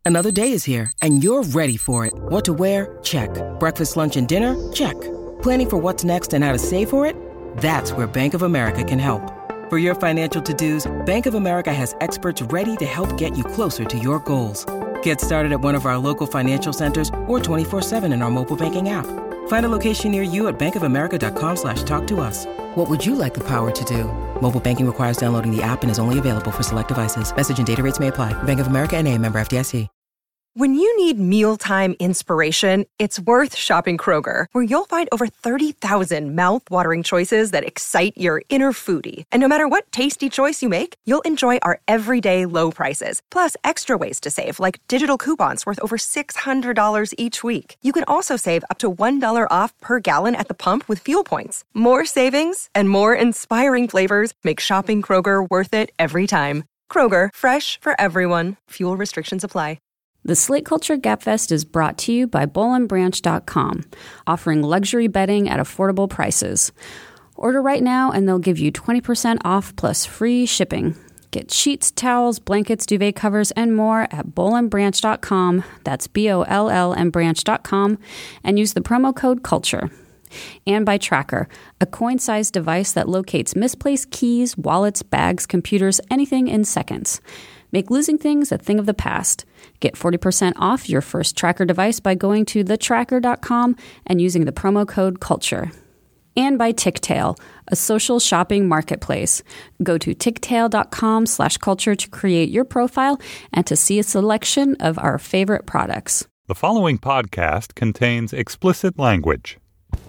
Another day is here, and you're ready for it. What to wear? Check. Breakfast, lunch, and dinner? Check. Planning for what's next and how to save for it? That's where Bank of America can help. For your financial to-dos, Bank of America has experts ready to help get you closer to your goals. Get started at one of our local financial centers or 24/7 in our mobile banking app. Find a location near you at bankofamerica.com/talktous. What would you like the power to do? Mobile banking requires downloading the app and is only available for select devices. Message and data rates may apply. Bank of America N.A., member FDIC. When you need mealtime inspiration, it's worth shopping Kroger, where you'll find over 30,000 mouth-watering choices that excite your inner foodie. And no matter what tasty choice you make, you'll enjoy our everyday low prices, plus extra ways to save, like digital coupons worth over $600 each week. You can also save up to $1 off per gallon at the pump with fuel points. More savings and more inspiring flavors make shopping Kroger worth it every time. Kroger, fresh for everyone. Fuel restrictions apply. The Slate Culture Gabfest is brought to you by BollandBranch.com, offering luxury bedding at affordable prices. Order right now and they'll give you 20% off plus free shipping. Get sheets, towels, blankets, duvet covers, and more at BollandBranch.com. That's BOLLandBranch.com, and use the promo code CULTURE. And by Tracker, a coin-sized device that locates misplaced keys, wallets, bags, computers, anything in seconds. Make losing things a thing of the past. Get 40% off your first Tracker device by going to thetracker.com and using the promo code CULTURE. And by TickTail, a social shopping marketplace. Go to ticktail.com/culture to create your profile and to see a selection of our favorite products. The following podcast contains explicit language.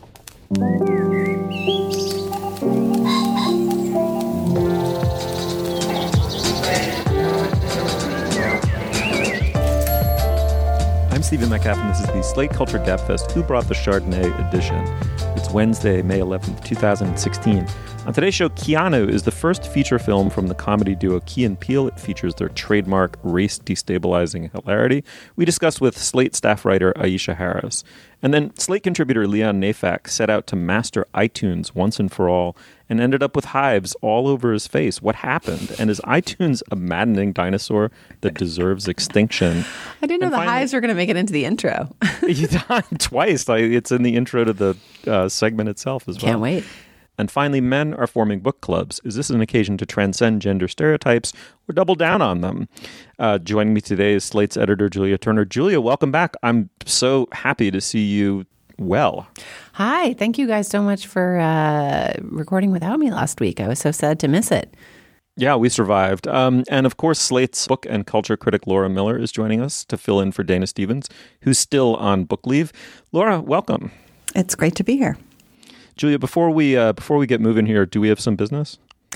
I'm Stephen Metcalf, and this is the Slate Culture Gabfest Who Brought the Chardonnay edition. It's Wednesday, May 11th, 2016. On today's show, Keanu is the first feature film from the comedy duo Key and Peele. It features their trademark race-destabilizing hilarity. We discussed with Slate staff writer Aisha Harris. And then Slate contributor Leon Neyfakh set out to master iTunes once and for all and ended up with hives all over his face. What happened? And is iTunes a maddening dinosaur that deserves extinction? I didn't know the hives were going to make it into the intro. Twice. It's in the intro to the segment itself as well. Can't wait. And finally, men are forming book clubs. Is this an occasion to transcend gender stereotypes or double down on them? Joining me today is Slate's editor, Julia Turner. Julia, welcome back. I'm so happy to see you well. Hi. Thank you guys so much for recording without me last week. I was so sad to miss it. Yeah, we survived. And of course, Slate's book and culture critic Laura Miller is joining us to fill in for Dana Stevens, who's still on book leave. Laura, welcome. It's great to be here. Julia, before we get moving here, do we have some business?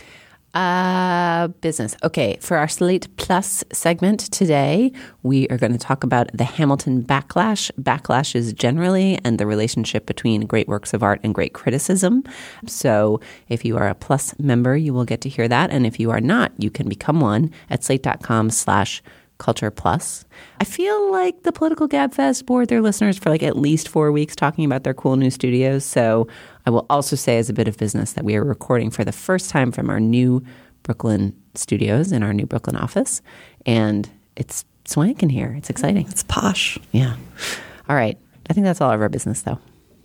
Business. Okay, for our Slate Plus segment today, we are going to talk about the Hamilton backlash, backlashes generally, and the relationship between great works of art and great criticism. So if you are a Plus member, you will get to hear that. And if you are not, you can become one at slate.com/Culture Plus. I feel like the Political Gabfest bored their listeners for like at least 4 weeks talking about their cool new studios. So I will also say as a bit of business that we are recording for the first time from our new Brooklyn studios in our new Brooklyn office. And it's swank in here. It's exciting. It's posh. Yeah. All right. I think that's all of our business, though.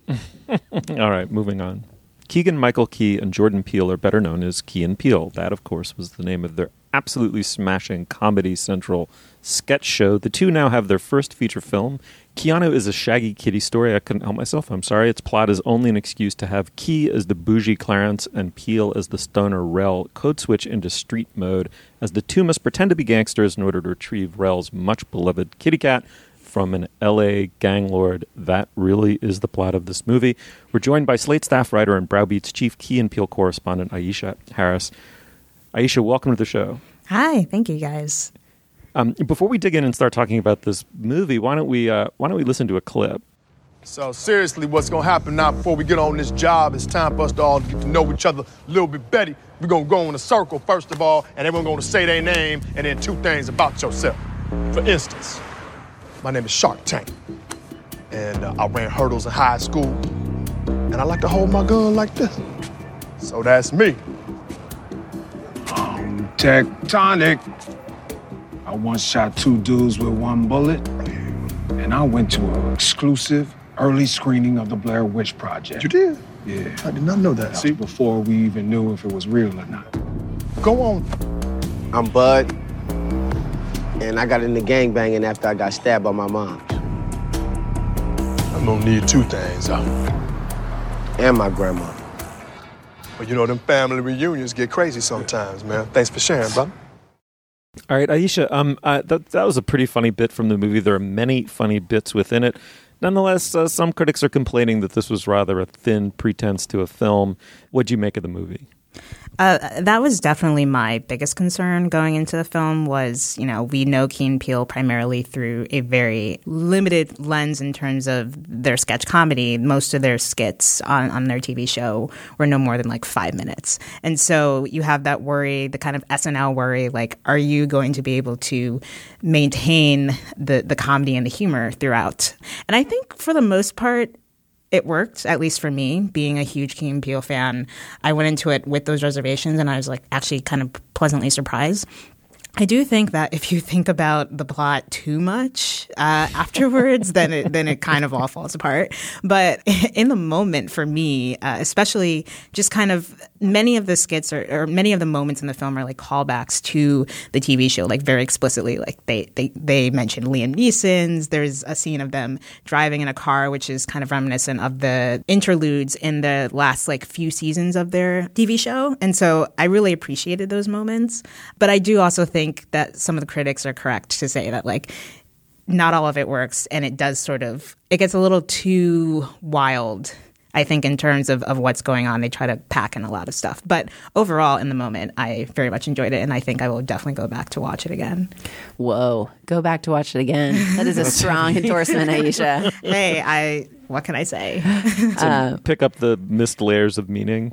All right. Moving on. Keegan-Michael Key and Jordan Peele are better known as Key and Peele. That, of course, was the name of their absolutely smashing Comedy Central sketch show. The two now have their first feature film. Keanu is a shaggy kitty story. I couldn't help myself. I'm sorry. Its plot is only an excuse to have Key as the bougie Clarence and Peele as the stoner Rel code switch into street mode, as the two must pretend to be gangsters in order to retrieve Rel's much beloved kitty cat from an L.A. gang lord. That really is the plot of this movie. We're joined by Slate staff writer and Browbeat's chief Key and Peele correspondent, Aisha Harris. Aisha, welcome to the show. Hi, thank you guys. Before we dig in and start talking about this movie, why don't we listen to a clip? So seriously, what's gonna happen now before we get on this job? It's time for us to all get to know each other a little bit better. We're gonna go in a circle first of all, and everyone's gonna say their name and then two things about yourself. For instance, my name is Shark Tank, and I ran hurdles in high school, and I like to hold my gun like this. So that's me. Tectonic. I once shot 2 dudes with 1 bullet, and I went to an exclusive early screening of the Blair Witch Project. You did? Yeah. I did not know that. See, before we even knew if it was real or not. Go on. I'm Bud, and I got into gangbanging after I got stabbed by my mom. I'm gonna need 2 things, And my grandma. Well, you know, them family reunions get crazy sometimes, man. Thanks for sharing, brother. All right, Aisha, that was a pretty funny bit from the movie. There are many funny bits within it. Nonetheless, some critics are complaining that this was rather a thin pretense to a film. What'd you make of the movie? That was definitely my biggest concern going into the film was, we know Key and Peele primarily through a very limited lens in terms of their sketch comedy. Most of their skits on their TV show were no more than like 5 minutes. And so you have that worry, the kind of SNL worry, like, are you going to be able to maintain the comedy and the humor throughout? And I think for the most part, it worked, at least for me, being a huge Key and Peele fan. I went into it with those reservations, and I was like actually kind of pleasantly surprised. I do think that if you think about the plot too much afterwards, then it kind of all falls apart. But in the moment, for me, especially just kind of many of the skits or many of the moments in the film are like callbacks to the TV show, like very explicitly. Like they mentioned Liam Neeson's. There's a scene of them driving in a car, which is kind of reminiscent of the interludes in the last like few seasons of their TV show. And so I really appreciated those moments. But I do also think that some of the critics are correct to say that like not all of it works, and it does it gets a little too wild, I think, in terms of what's going on. They try to pack in a lot of stuff. But overall, in the moment, I very much enjoyed it, and I think I will definitely go back to watch it again. Whoa. Go back to watch it again. That is a strong endorsement, Aisha. Hey, what can I say? Pick up the missed layers of meaning.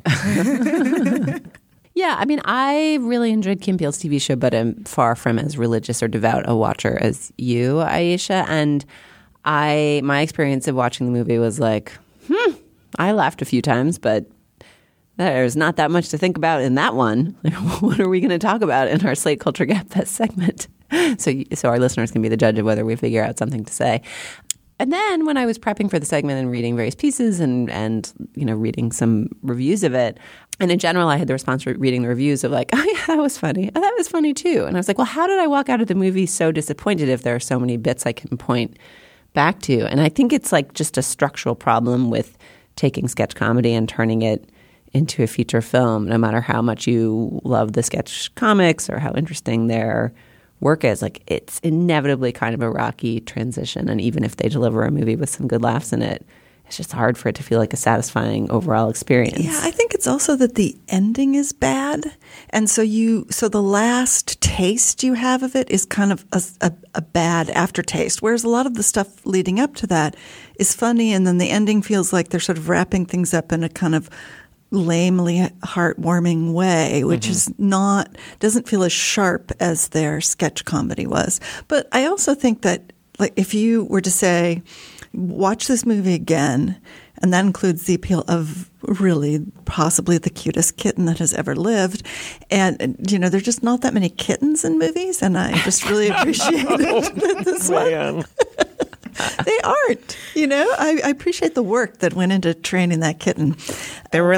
Yeah, I mean, I really enjoyed Key and Peele's TV show, but I'm far from as religious or devout a watcher as you, Aisha. And my experience of watching the movie was like, I laughed a few times, but there's not that much to think about in that one. What are we going to talk about in our Slate Culture Gap Fest segment? So our listeners can be the judge of whether we figure out something to say. And then when I was prepping for the segment and reading various pieces and reading some reviews of it, and in general, I had the response for reading the reviews of like, oh yeah, that was funny. Oh, that was funny too. And I was like, well, how did I walk out of the movie so disappointed if there are so many bits I can point back to? And I think it's like just a structural problem with taking sketch comedy and turning it into a feature film, no matter how much you love the sketch comics or how interesting their work is. Like, it's inevitably kind of a rocky transition. And even if they deliver a movie with some good laughs in it, it's just hard for it to feel like a satisfying overall experience. Yeah, I think it's also that the ending is bad. And so the last taste you have of it is kind of a bad aftertaste. Whereas a lot of the stuff leading up to that is funny, and then the ending feels like they're sort of wrapping things up in a kind of lamely heartwarming way, which is doesn't feel as sharp as their sketch comedy was. But I also think that, like, if you were to say, watch this movie again, and that includes the appeal of really possibly the cutest kitten that has ever lived. And, there's just not that many kittens in movies, and I just really appreciated this one. They aren't. I appreciate the work that went into training that kitten. There were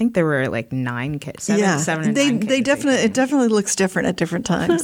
9 kids. Seven or 9 kids. It definitely looks different at different times.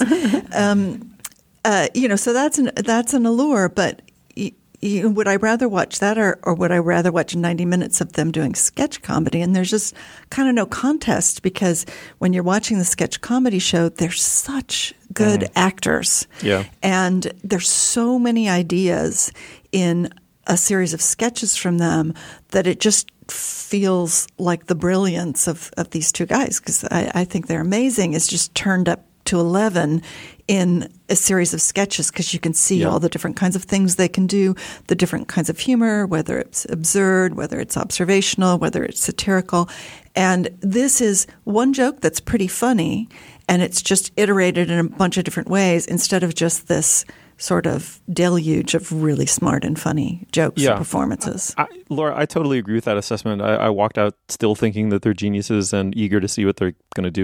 So that's an allure, but would I rather watch that or would I rather watch 90 minutes of them doing sketch comedy? And there's just kind of no contest, because when you're watching the sketch comedy show, they're such good actors. Yeah. And there's so many ideas in a series of sketches from them that it just feels like the brilliance of these two guys, because I think they're amazing. It's just turned up to 11 in a series of sketches, because you can see all the different kinds of things they can do, the different kinds of humor, whether it's absurd, whether it's observational, whether it's satirical. And this is one joke that's pretty funny, and it's just iterated in a bunch of different ways instead of just this sort of deluge of really smart and funny jokes and performances. Laura, I totally agree with that assessment. I walked out still thinking that they're geniuses and eager to see what they're going to do in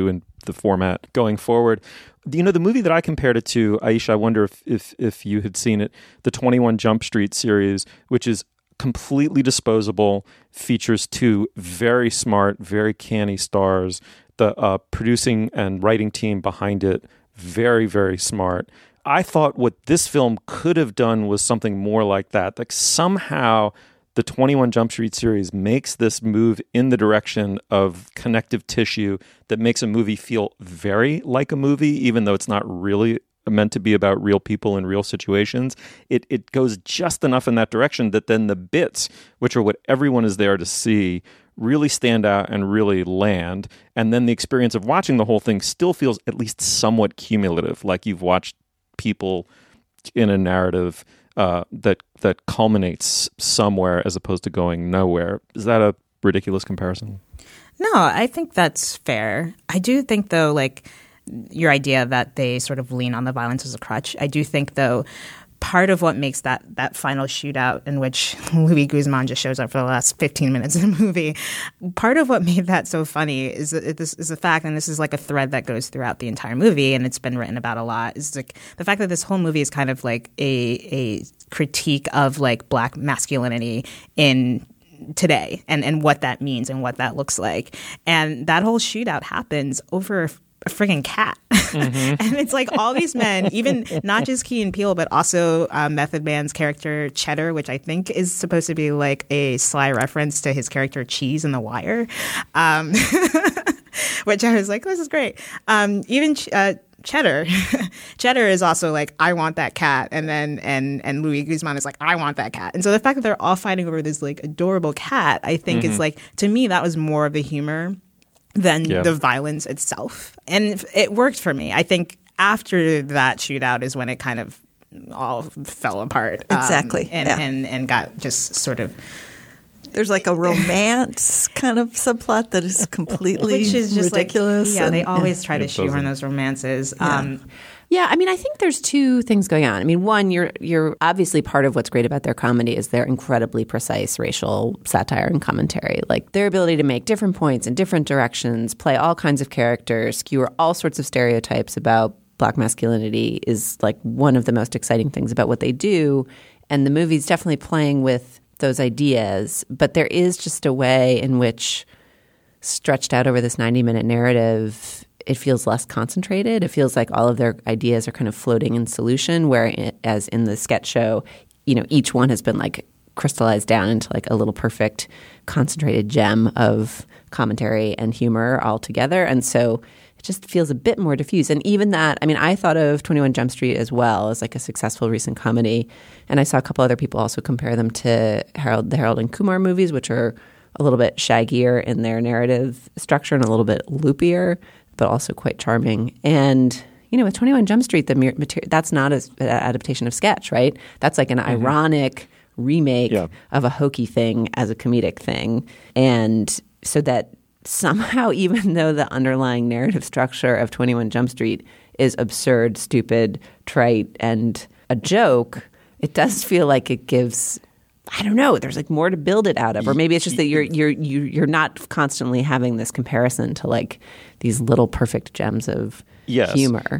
the format going forward. You know, the movie that I compared it to, Aisha, I wonder if you had seen it, the 21 Jump Street series, which is completely disposable, features two very smart, very canny stars. The producing and writing team behind it, very, very smart. I thought what this film could have done was something more like that. Like somehow the 21 Jump Street series makes this move in the direction of connective tissue that makes a movie feel very like a movie, even though it's not really meant to be about real people in real situations. It goes just enough in that direction that then the bits, which are what everyone is there to see, really stand out and really land. And then the experience of watching the whole thing still feels at least somewhat cumulative, like you've watched people in a narrative that culminates somewhere as opposed to going nowhere. Is that a ridiculous comparison? No, I think that's fair. I do think, though, like your idea that they sort of lean on the violence as a crutch. I do think, though, part of what makes that final shootout in which Luis Guzman just shows up for the last 15 minutes of the movie, part of what made that so funny is the fact, and this is like a thread that goes throughout the entire movie, and it's been written about a lot, is like the fact that this whole movie is kind of like a critique of like Black masculinity in today and what that means and what that looks like. And that whole shootout happens over a friggin' cat. Mm-hmm. And it's like all these men, even not just Key and Peele, but also Method Man's character Cheddar, which I think is supposed to be like a sly reference to his character Cheese in The Wire, which I was like, this is great. Even Cheddar is also like, I want that cat, and then and Luis Guzman is like, I want that cat. And so the fact that they're all fighting over this like adorable cat, I think is like, to me, that was more of the humor than the violence itself. And it worked for me. I think after that shootout is when it kind of all fell apart. Exactly. And got just sort of... There's like a romance kind of subplot that is completely Which is just ridiculous. Like, they always try to shoehorn those romances. Yeah, I mean, I think there's two things going on. I mean, one, you're obviously part of what's great about their comedy is their incredibly precise racial satire and commentary. Like their ability to make different points in different directions, play all kinds of characters, skewer all sorts of stereotypes about Black masculinity is like one of the most exciting things about what they do. And the movie's definitely playing with those ideas. But there is just a way in which, stretched out over this 90-minute narrative, it feels less concentrated. It feels like all of their ideas are kind of floating in solution, whereas in the sketch show, you know, each one has been like crystallized down into like a little perfect concentrated gem of commentary and humor all together. And so it just feels a bit more diffuse. And even that, I mean, I thought of 21 Jump Street as well as like a successful recent comedy. And I saw a couple other people also compare them to the Harold and Kumar movies, which are a little bit shaggier in their narrative structure and a little bit loopier, but also quite charming. And, you know, with 21 Jump Street, that's not an adaptation of sketch, right? That's like an ironic remake of a hokey thing as a comedic thing. And so that somehow, even though the underlying narrative structure of 21 Jump Street is absurd, stupid, trite, and a joke, it does feel like it gives... I don't know. There's like more to build it out of, or maybe it's just that you're not constantly having this comparison to like these little perfect gems of humor.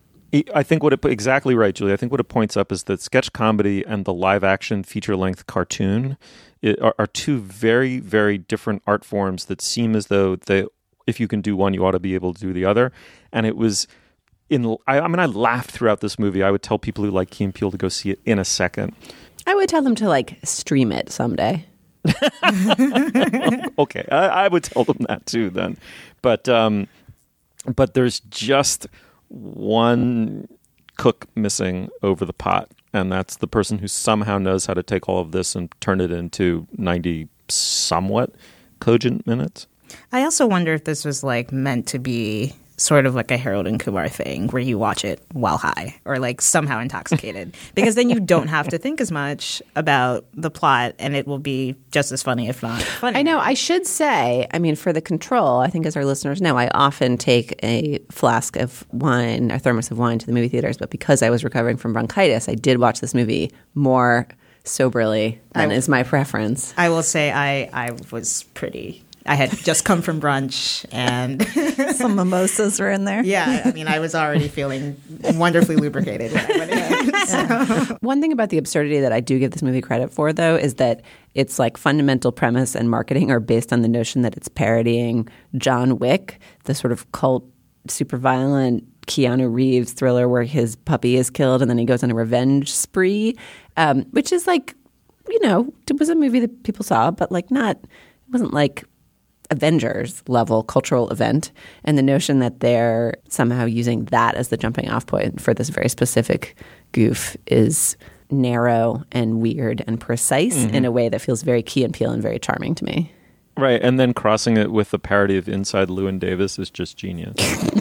I think exactly right, Julie. I think what it points up is that sketch comedy and the live action feature length cartoon are two very, very different art forms that seem as though if you can do one, you ought to be able to do the other. And it was I laughed throughout this movie. I would tell people who like Key and Peele to go see it in a second. I would tell them to like stream it someday. Okay, I would tell them that too then. But there's just one cook missing over the pot, and that's the person who somehow knows how to take all of this and turn it into 90 somewhat cogent minutes. I also wonder if this was like meant to be sort of like a Harold and Kumar thing where you watch it while high or like somehow intoxicated, because then you don't have to think as much about the plot and it will be just as funny, if not funny. I know. I should say, I mean, for the control, I think as our listeners know, I often take a flask of wine, a thermos of wine to the movie theaters, but because I was recovering from bronchitis, I did watch this movie more soberly than is my preference. I will say I was pretty I had just come from brunch and some mimosas were in there. Yeah, I mean, I was already feeling wonderfully lubricated when I went in. So. One thing about the absurdity that I do give this movie credit for, though, is that its like fundamental premise and marketing are based on the notion that it's parodying John Wick, the sort of cult, super violent Keanu Reeves thriller where his puppy is killed and then he goes on a revenge spree, which is like, you know, it was a movie that people saw, but like not, it wasn't like Avengers level cultural event. And the notion that they're somehow using that as the jumping off point for this very specific goof is narrow and weird and precise in a way that feels very Key and Peele and very charming to me. Right, and then crossing it with the parody of Inside Llewyn Davis is just genius.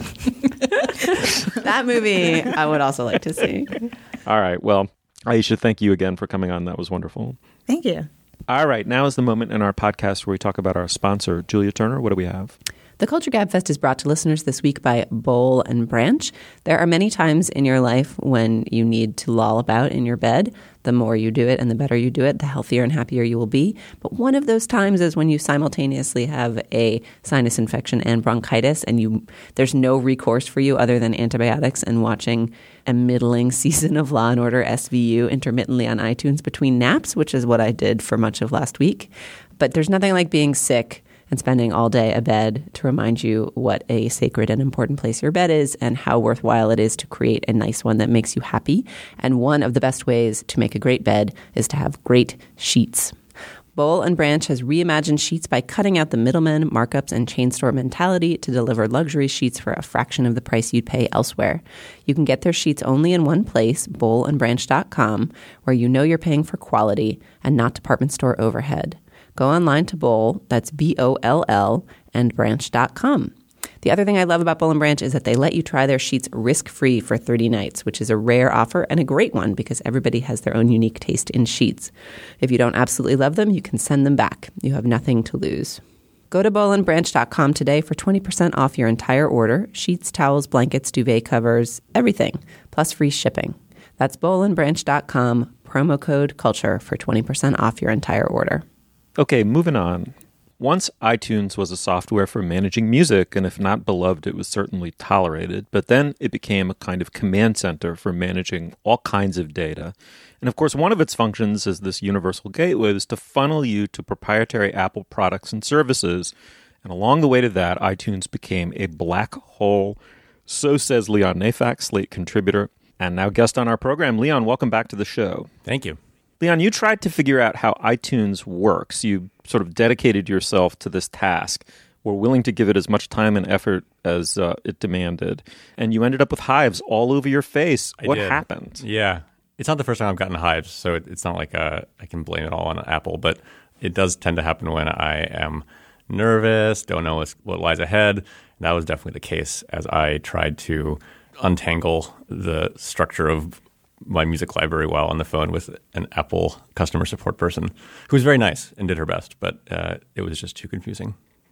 That movie I would also like to see. All right, well, Aisha, thank you again for coming on. That was wonderful. Thank you. All right, now is the moment in our podcast where we talk about our sponsor. Julia Turner, what do we have? The Culture Gabfest is brought to listeners this week by Boll and Branch. There are many times in your life when you need to loll about in your bed. The more you do it and the better you do it, the healthier and happier you will be. But one of those times is when you simultaneously have a sinus infection and bronchitis and there's no recourse for you other than antibiotics and watching a middling season of Law & Order SVU intermittently on iTunes between naps, which is what I did for much of last week. But there's nothing like being sick and spending all day abed to remind you what a sacred and important place your bed is and how worthwhile it is to create a nice one that makes you happy. And one of the best ways to make a great bed is to have great sheets. Boll and Branch has reimagined sheets by cutting out the middlemen, markups, and chain store mentality to deliver luxury sheets for a fraction of the price you'd pay elsewhere. You can get their sheets only in one place, bollandbranch.com, where you know you're paying for quality and not department store overhead. Go online to Boll, that's B-O-L-L, and branch.com. The other thing I love about Boll and Branch is that they let you try their sheets risk-free for 30 nights, which is a rare offer and a great one because everybody has their own unique taste in sheets. If you don't absolutely love them, you can send them back. You have nothing to lose. Go to bollandbranch.com today for 20% off your entire order, sheets, towels, blankets, duvet covers, everything, plus free shipping. That's bollandbranch.com, promo code CULTURE for 20% off your entire order. Okay, moving on. Once iTunes was a software for managing music, and if not beloved, it was certainly tolerated. But then it became a kind of command center for managing all kinds of data. And of course, one of its functions as this universal gateway was to funnel you to proprietary Apple products and services. And along the way to that, iTunes became a black hole. So says Leon Neyfakh, Slate contributor, and now guest on our program. Leon, welcome back to the show. Thank you. Leon, you tried to figure out how iTunes works. You sort of dedicated yourself to this task, were willing to give it as much time and effort as it demanded, and you ended up with hives all over your face. What happened? Yeah. It's not the first time I've gotten hives, so it's not like I can blame it all on Apple, but it does tend to happen when I am nervous, don't know what lies ahead. And that was definitely the case as I tried to untangle the structure of my music library while on the phone with an Apple customer support person who was very nice and did her best, but it was just too confusing.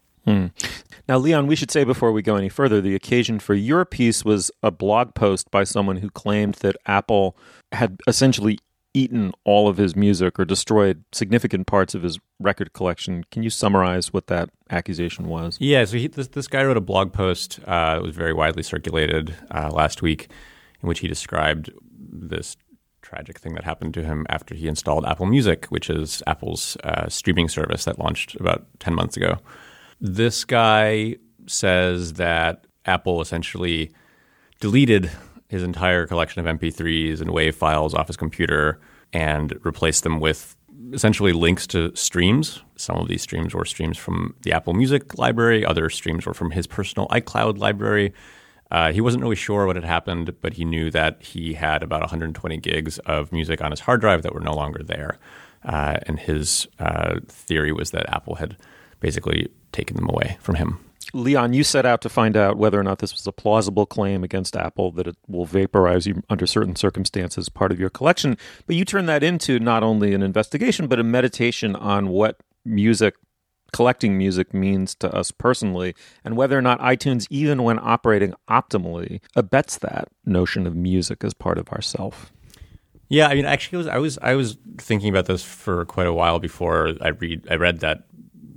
Now, Leon, we should say before we go any further, the occasion for your piece was a blog post by someone who claimed that Apple had essentially eaten all of his music or destroyed significant parts of his record collection. Can you summarize what that accusation was? Yeah, so this guy wrote a blog post that was very widely circulated last week in which he described this tragic thing that happened to him after he installed Apple Music, which is Apple's streaming service that launched about 10 months ago. This guy says that Apple essentially deleted his entire collection of MP3s and WAV files off his computer and replaced them with essentially links to streams. Some of these streams were streams from the Apple Music library. Other streams were from his personal iCloud library. He wasn't really sure what had happened, but he knew that he had about 120 gigs of music on his hard drive that were no longer there. And his theory was that Apple had basically taken them away from him. Leon, you set out to find out whether or not this was a plausible claim against Apple, that it will vaporize you under certain circumstances, part of your collection. But you turned that into not only an investigation, but a meditation on what collecting music means to us personally, and whether or not iTunes, even when operating optimally, abets that notion of music as part of ourself. Yeah, I mean, actually, I was thinking about this for quite a while before I read that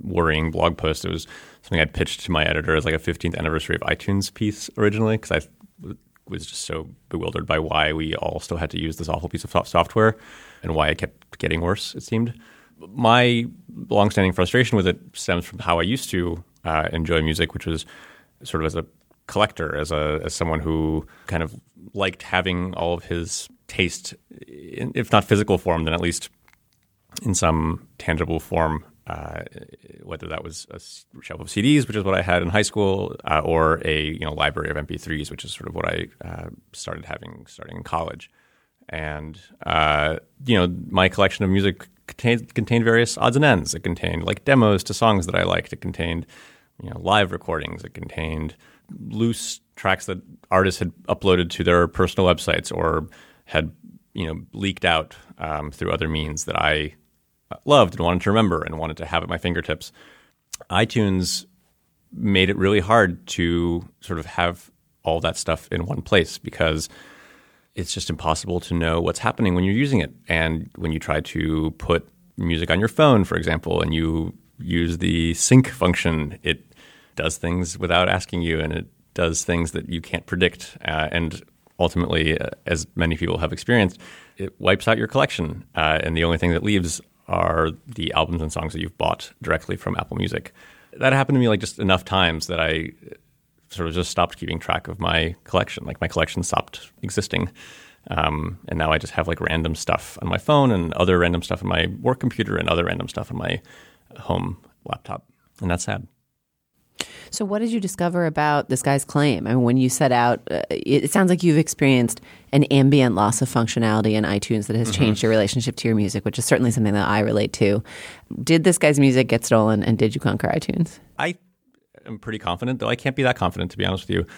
worrying blog post. It was something I'd pitched to my editor as like a 15th anniversary of iTunes piece originally, because I was just so bewildered by why we all still had to use this awful piece of software and why it kept getting worse, it seemed. My longstanding frustration with it stems from how I used to enjoy music, which was sort of as a collector, as someone who kind of liked having all of his taste, if not physical form, then at least in some tangible form, whether that was a shelf of CDs, which is what I had in high school, or a library of MP3s, which is sort of what I started having starting in college. And my collection of music contained various odds and ends. It contained like demos to songs that I liked. It contained live recordings. It contained loose tracks that artists had uploaded to their personal websites or had leaked out through other means that I loved and wanted to remember and wanted to have at my fingertips. iTunes made it really hard to sort of have all that stuff in one place, because it's just impossible to know what's happening when you're using it. And when you try to put music on your phone, for example, and you use the sync function, it does things without asking you, and it does things that you can't predict. And ultimately, as many people have experienced, it wipes out your collection. And the only thing that leaves are the albums and songs that you've bought directly from Apple Music. That happened to me like just enough times that I sort of just stopped keeping track of my collection. Like my collection stopped existing. And now I just have like random stuff on my phone and other random stuff on my work computer and other random stuff on my home laptop. And that's sad. So what did you discover about this guy's claim? I mean, when you set out, it sounds like you've experienced an ambient loss of functionality in iTunes that has changed your relationship to your music, which is certainly something that I relate to. Did this guy's music get stolen, and did you conquer iTunes? I am pretty confident, though I can't be that confident, to be honest with you.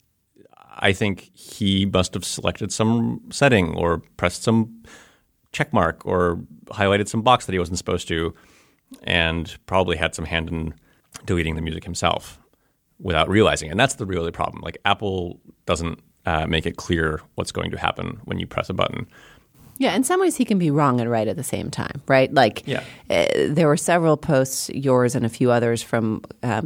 I think he must have selected some setting or pressed some check mark or highlighted some box that he wasn't supposed to, and probably had some hand in deleting the music himself without realizing it. And that's the really problem. Like Apple doesn't make it clear what's going to happen when you press a button. Yeah, in some ways he can be wrong and right at the same time, right? Like there were several posts, yours and a few others from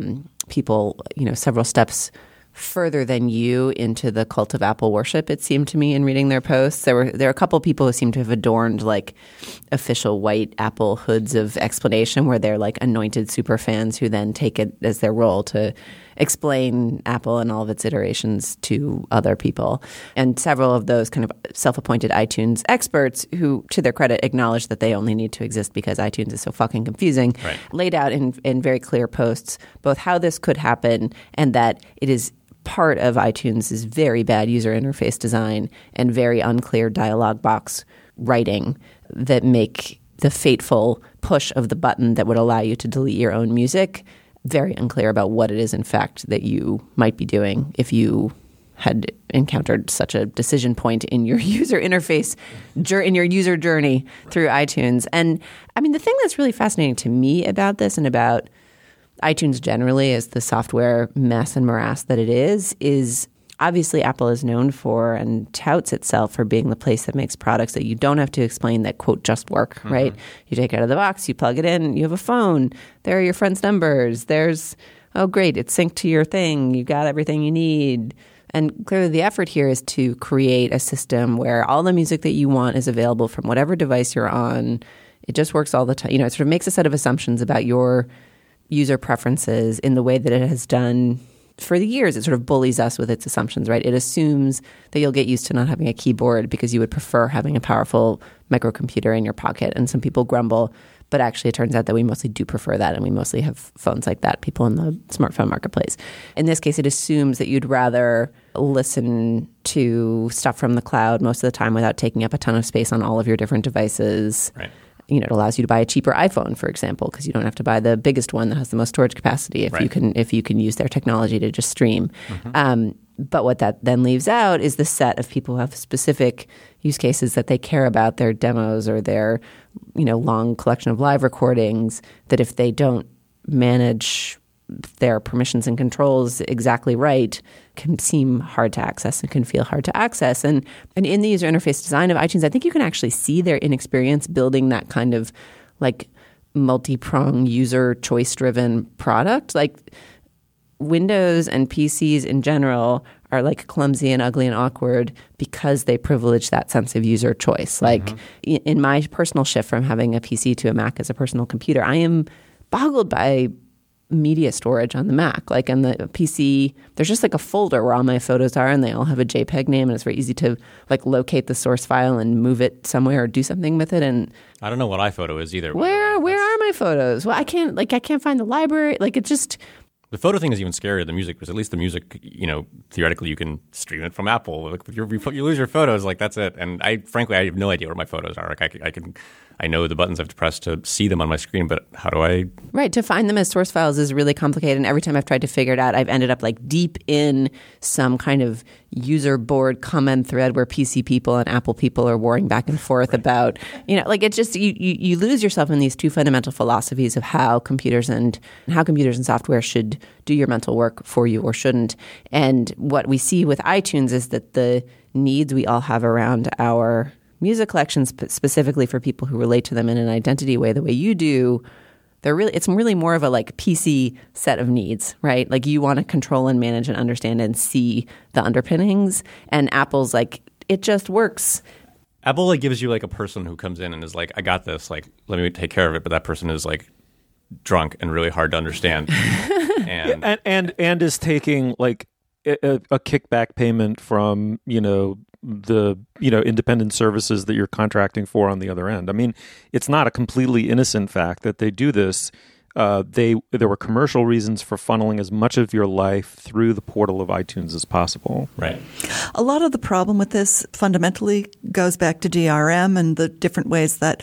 people, several steps further than you into the cult of Apple worship, it seemed to me, in reading their posts. There are a couple of people who seem to have adorned like official white Apple hoods of explanation, where they're like anointed super fans who then take it as their role to explain Apple and all of its iterations to other people. And several of those kind of self-appointed iTunes experts who, to their credit, acknowledge that they only need to exist because iTunes is so fucking confusing, laid out in very clear posts both how this could happen and that it is part of iTunes' very bad user interface design and very unclear dialog box writing that make the fateful push of the button that would allow you to delete your own music very unclear about what it is, in fact, that you might be doing if you had encountered such a decision point in your user interface, in your user journey through iTunes. And I mean, the thing that's really fascinating to me about this and about iTunes generally as the software mess and morass that it is obviously Apple is known for and touts itself for being the place that makes products that you don't have to explain that, quote, just work, right? You take it out of the box, you plug it in, you have a phone, there are your friends' numbers, there's, oh, great, it's synced to your thing, you got everything you need. And clearly the effort here is to create a system where all the music that you want is available from whatever device you're on. It just works all the time. It sort of makes a set of assumptions about your user preferences in the way that it has done for the years. It sort of bullies us with its assumptions, right? It assumes that you'll get used to not having a keyboard because you would prefer having a powerful microcomputer in your pocket. And some people grumble, but actually it turns out that we mostly do prefer that, and we mostly have phones like that, people in the smartphone marketplace. In this case, it assumes that you'd rather listen to stuff from the cloud most of the time without taking up a ton of space on all of your different devices. Right. It allows you to buy a cheaper iPhone, for example, because you don't have to buy the biggest one that has the most storage capacity if you can use their technology to just stream. But what that then leaves out is the set of people who have specific use cases that they care about, their demos or their long collection of live recordings, that if they don't manage their permissions and controls exactly right, can seem hard to access and can feel hard to access. And in the user interface design of iTunes, I think you can actually see their inexperience building that kind of like multi-prong user choice-driven product. Like Windows and PCs in general are like clumsy and ugly and awkward because they privilege that sense of user choice. Like in my personal shift from having a PC to a Mac as a personal computer, I am boggled by media storage on the Mac. Like on the PC, there's just like a folder where all my photos are and they all have a JPEG name, and it's very easy to like locate the source file and move it somewhere or do something with it. And I don't know what iPhoto is either. Where are my photos? Well, I can't find the library. Like it just... The photo thing is even scarier than music, because at least the music, theoretically you can stream it from Apple. Like if you lose your photos, like that's it. And I have no idea where my photos are. Like I know the buttons I have to press to see them on my screen, but how do I? Right, to find them as source files is really complicated. And every time I've tried to figure it out, I've ended up like deep in some kind of user board comment thread where PC people and Apple people are warring back and forth about, like it's just you lose yourself in these two fundamental philosophies of how computers and software should do your mental work for you or shouldn't. And what we see with iTunes is that the needs we all have around our music collections, specifically for people who relate to them in an identity way, the way you do, it's really more of a like PC set of needs, right? Like you want to control and manage and understand and see the underpinnings. And Apple's like, it just works. Apple like gives you like a person who comes in and is like, I got this, like let me take care of it. But that person is like drunk and really hard to understand. and is taking like a kickback payment from the independent services that you're contracting for on the other end. I mean, it's not a completely innocent fact that they do this. There were commercial reasons for funneling as much of your life through the portal of iTunes as possible. Right. A lot of the problem with this fundamentally goes back to DRM and the different ways that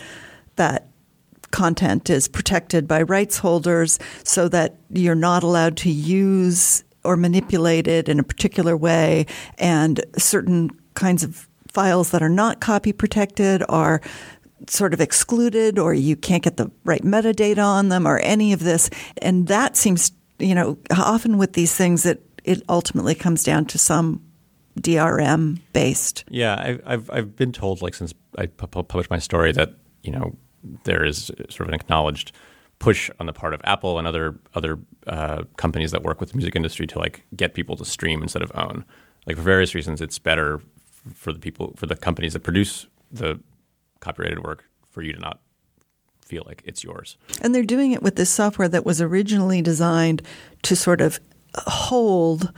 content is protected by rights holders so that you're not allowed to use or manipulate it in a particular way, and certain kinds of files that are not copy protected are sort of excluded, or you can't get the right metadata on them or any of this. And that seems, often with these things that it ultimately comes down to some DRM based. Yeah, I've been told, like since I published my story, that there is sort of an acknowledged push on the part of Apple and other companies that work with the music industry to like get people to stream instead of own. Like for various reasons, it's better for the companies that produce the copyrighted work for you to not feel like it's yours. And they're doing it with this software that was originally designed to sort of hold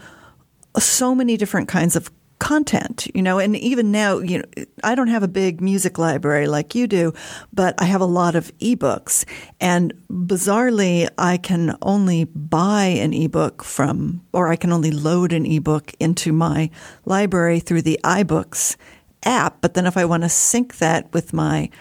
so many different kinds of content, and even now, I don't have a big music library like you do, but I have a lot of ebooks. And bizarrely, I can only buy an ebook or I can only load an ebook into my library through the iBooks app. But then if I want to sync that with my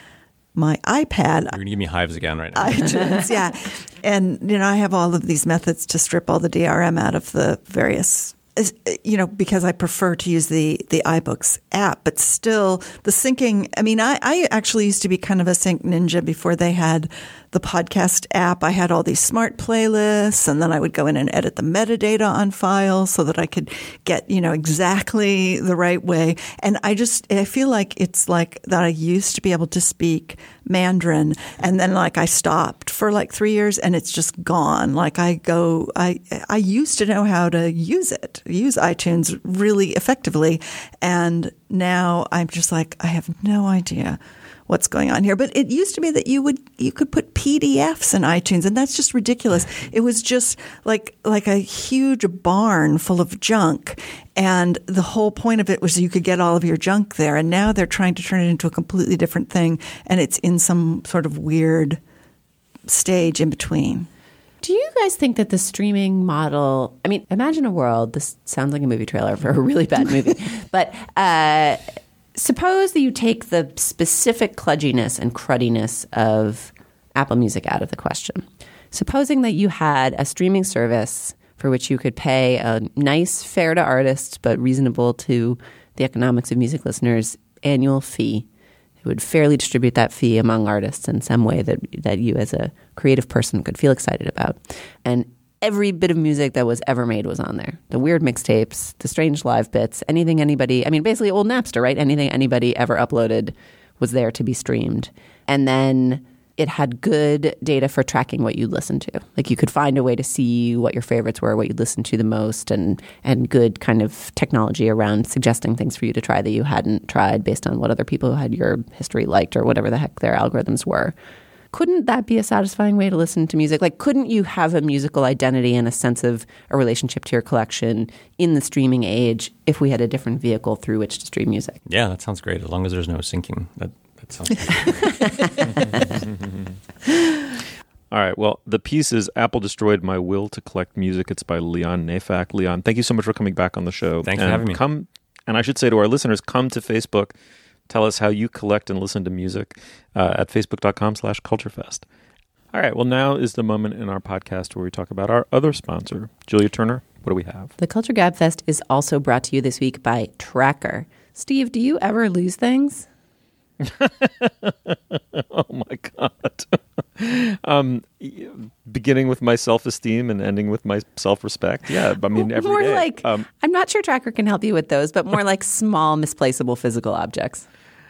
iPad. You're going to give me hives again right now. iTunes, yeah. And, I have all of these methods to strip all the DRM out of the various because I prefer to use the iBooks app, but still the syncing. I mean, I actually used to be kind of a sync ninja before they had the podcast app. I had all these smart playlists, and then I would go in and edit the metadata on files so that I could get, exactly the right way. And I feel like it's like that I used to be able to speak Mandarin, and then like I stopped for like 3 years and it's just gone. Like I used to know how to use iTunes really effectively, and now I'm just like, I have no idea what's going on here. But it used to be that you could put PDFs in iTunes, and that's just ridiculous. It was just like a huge barn full of junk, and the whole point of it was you could get all of your junk there. And now they're trying to turn it into a completely different thing, and it's in some sort of weird stage in between. Do you guys think that the streaming model, I mean, imagine a world, this sounds like a movie trailer for a really bad movie, but suppose that you take the specific kludginess and cruddiness of Apple Music out of the question. Supposing that you had a streaming service for which you could pay a nice, fair to artists, but reasonable to the economics of music listeners annual fee. It would fairly distribute that fee among artists in some way that you as a creative person could feel excited about. And every bit of music that was ever made was on there. The weird mixtapes, the strange live bits, anything anybody, I mean, basically old Napster, right? Anything anybody ever uploaded was there to be streamed. And then it had good data for tracking what you listened to. Like you could find a way to see what your favorites were, what you listened to the most, and good kind of technology around suggesting things for you to try that you hadn't tried based on what other people who had your history liked or whatever the heck their algorithms were. Couldn't that be a satisfying way to listen to music? Like, couldn't you have a musical identity and a sense of a relationship to your collection in the streaming age if we had a different vehicle through which to stream music? Yeah, that sounds great. As long as there's no syncing. That sounds great. All right. Well, the piece is Apple Destroyed My Will to Collect Music. It's by Leon Neyfakh. Leon, thank you so much for coming back on the show. Thanks for having me. And I should say to our listeners, come to Facebook. Tell us how you collect and listen to music at facebook.com/culturefest. All right. Well, now is the moment in our podcast where we talk about our other sponsor. Julia Turner, what do we have? The Culture Gabfest is also brought to you this week by Tracker. Steve, do you ever lose things? Oh, my God. Beginning with my self-esteem and ending with my self-respect. Yeah, I mean, every more day. Like, I'm not sure Tracker can help you with those, but more like small, misplaceable physical objects.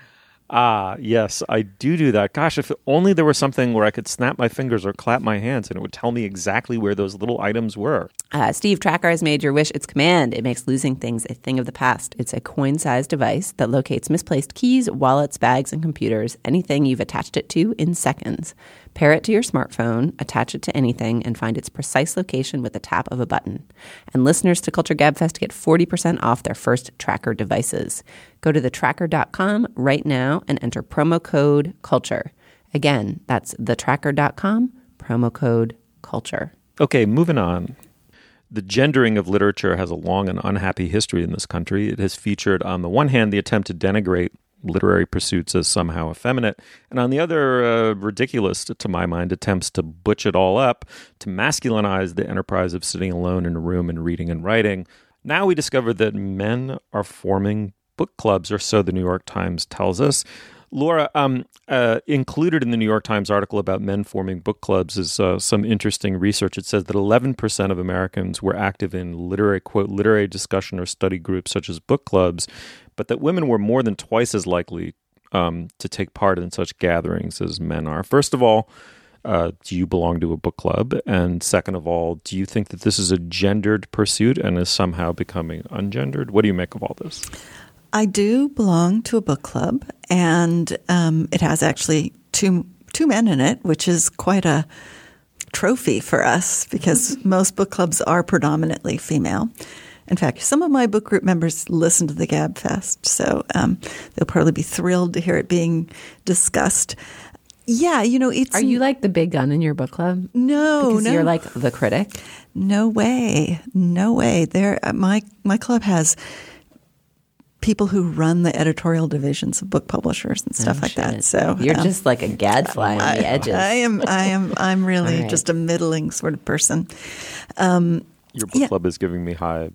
Yes, I do that. Gosh, if only there was something where I could snap my fingers or clap my hands and it would tell me exactly where those little items were. Steve, Tracker has made your wish its command. It makes losing things a thing of the past. It's a coin-sized device that locates misplaced keys, wallets, bags, and computers, anything you've attached it to, in seconds. Pair it to your smartphone, attach it to anything, and find its precise location with the tap of a button. And listeners to Culture Gabfest get 40% off their first Tracker devices. Go to thetracker.com right now and enter promo code CULTURE. Again, that's thetracker.com, promo code CULTURE. Okay, moving on. The gendering of literature has a long and unhappy history in this country. It has featured, on the one hand, the attempt to denigrate literary pursuits as somehow effeminate, and on the other, ridiculous, to my mind, attempts to butch it all up, to masculinize the enterprise of sitting alone in a room and reading and writing. Now we discover that men are forming book clubs, or so the New York Times tells us. Laura, included in the New York Times article about men forming book clubs is some interesting research. It says that 11% of Americans were active in literary discussion or study groups such as book clubs, but that women were more than twice as likely to take part in such gatherings as men are. First of all, do you belong to a book club? And second of all, do you think that this is a gendered pursuit and is somehow becoming ungendered? What do you make of all this? I do belong to a book club, and it has actually two men in it, which is quite a trophy for us because most book clubs are predominantly female. In fact, some of my book group members listen to the Gabfest, so they'll probably be thrilled to hear it being discussed. Yeah, it's... Are you like the big gun in your book club? No, because you're like the critic? No way. My club has people who run the editorial divisions of book publishers and stuff like that. So you're just like a gadfly on the edges. I'm really right. just a middling sort of person. Your book club is giving me high.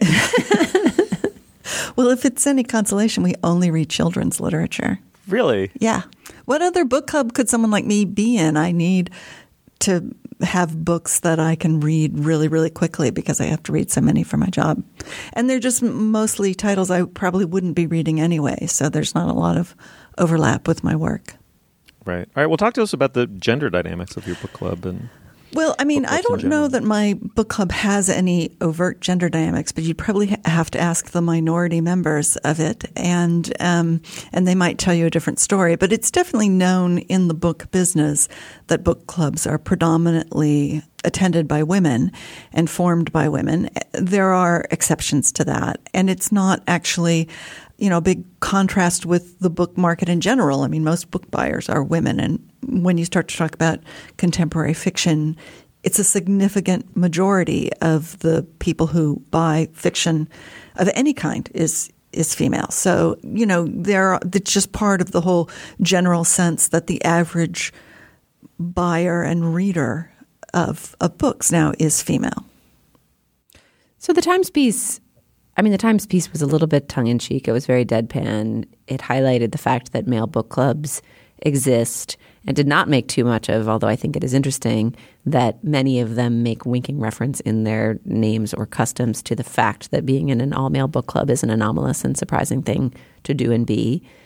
Well, if it's any consolation, we only read children's literature. Really? Yeah. What other book club could someone like me be in? I need to have books that I can read really, really quickly because I have to read so many for my job. And they're just mostly titles I probably wouldn't be reading anyway, so there's not a lot of overlap with my work. Right. All right, well, talk to us about the gender dynamics of your book club. Well, I mean, I don't know that my book club has any overt gender dynamics, but you'd probably have to ask the minority members of it, and they might tell you a different story. But it's definitely known in the book business that book clubs are predominantly attended by women and formed by women. There are exceptions to that, and it's not actually a big contrast with the book market in general. I mean, most book buyers are women, and when you start to talk about contemporary fiction, it's a significant majority of the people who buy fiction of any kind is female. So, it's just part of the whole general sense that the average buyer and reader of books now is female. So the Times piece was a little bit tongue-in-cheek. It was very deadpan. It highlighted the fact that male book clubs exist and did not make too much of, although I think it is interesting, that many of them make winking reference in their names or customs to the fact that being in an all-male book club is an anomalous and surprising thing to do and be.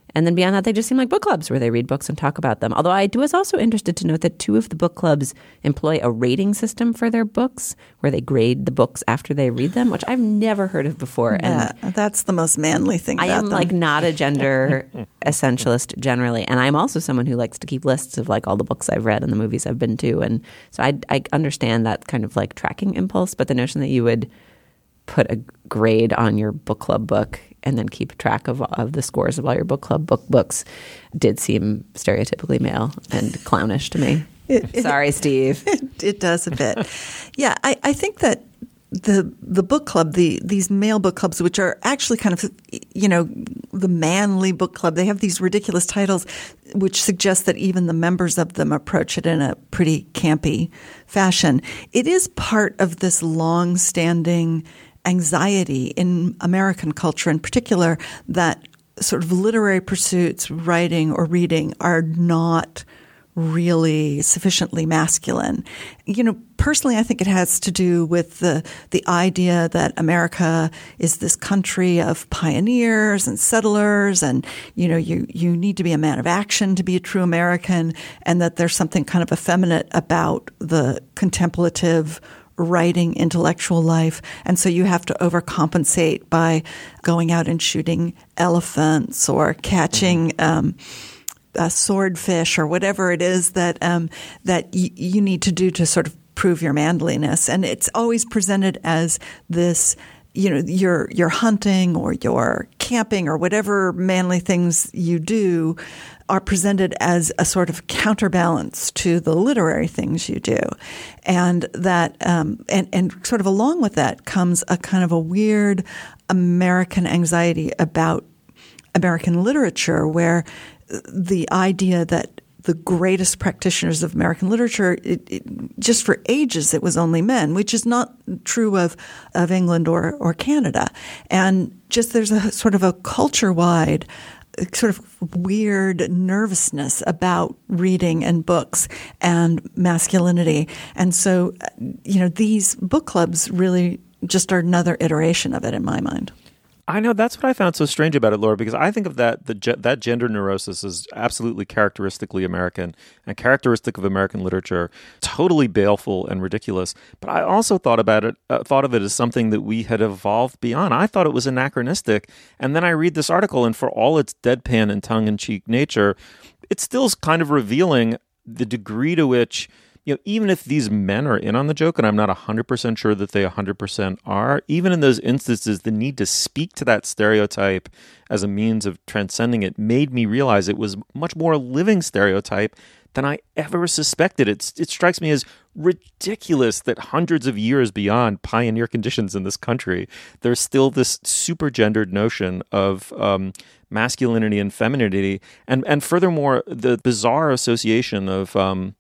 And then beyond that, they just seem like book clubs where they read books and talk about them. Although I was also interested to note that 2 of the book clubs employ a rating system for their books where they grade the books after they read them, which I've never heard of before. Yeah, and that's the most manly thing about them. I am not a gender essentialist generally. And I'm also someone who likes to keep lists of all the books I've read and the movies I've been to. And so I understand that kind of tracking impulse, but the notion that you would put a grade on your book club book and then keep track of the scores of all your book club books did seem stereotypically male and clownish to me. Sorry, Steve. It does a bit. Yeah, I think that the book club, these male book clubs, which are actually kind of, the manly book club, they have these ridiculous titles which suggest that even the members of them approach it in a pretty campy fashion. It is part of this long-standing anxiety in American culture in particular that sort of literary pursuits, writing or reading, are not really sufficiently masculine. Personally, I think it has to do with the idea that America is this country of pioneers and settlers, and you need to be a man of action to be a true American, and that there's something kind of effeminate about the contemplative writing intellectual life. And so you have to overcompensate by going out and shooting elephants or catching a swordfish or whatever it is that you need to do to sort of prove your manliness. And it's always presented as this, you're hunting or you're camping or whatever manly things you do are presented as a sort of counterbalance to the literary things you do. And that, and sort of along with that comes a kind of a weird American anxiety about American literature, where the idea that the greatest practitioners of American literature, just for ages, it was only men, which is not true of England or Canada. And just there's a sort of a culture-wide sort of weird nervousness about reading and books and masculinity. And so, these book clubs really just are another iteration of it in my mind. I know, that's what I found so strange about it, Laura, because I think of that gender neurosis as absolutely characteristically American and characteristic of American literature, totally baleful and ridiculous. But I also thought of it as something that we had evolved beyond. I thought it was anachronistic, and then I read this article, and for all its deadpan and tongue-in-cheek nature, it still is kind of revealing the degree to which, even if these men are in on the joke, and I'm not 100% sure that they 100% are, even in those instances, the need to speak to that stereotype as a means of transcending it made me realize it was much more a living stereotype than I ever suspected. It strikes me as ridiculous that hundreds of years beyond pioneer conditions in this country, there's still this super gendered notion of masculinity and femininity, and furthermore, the bizarre association of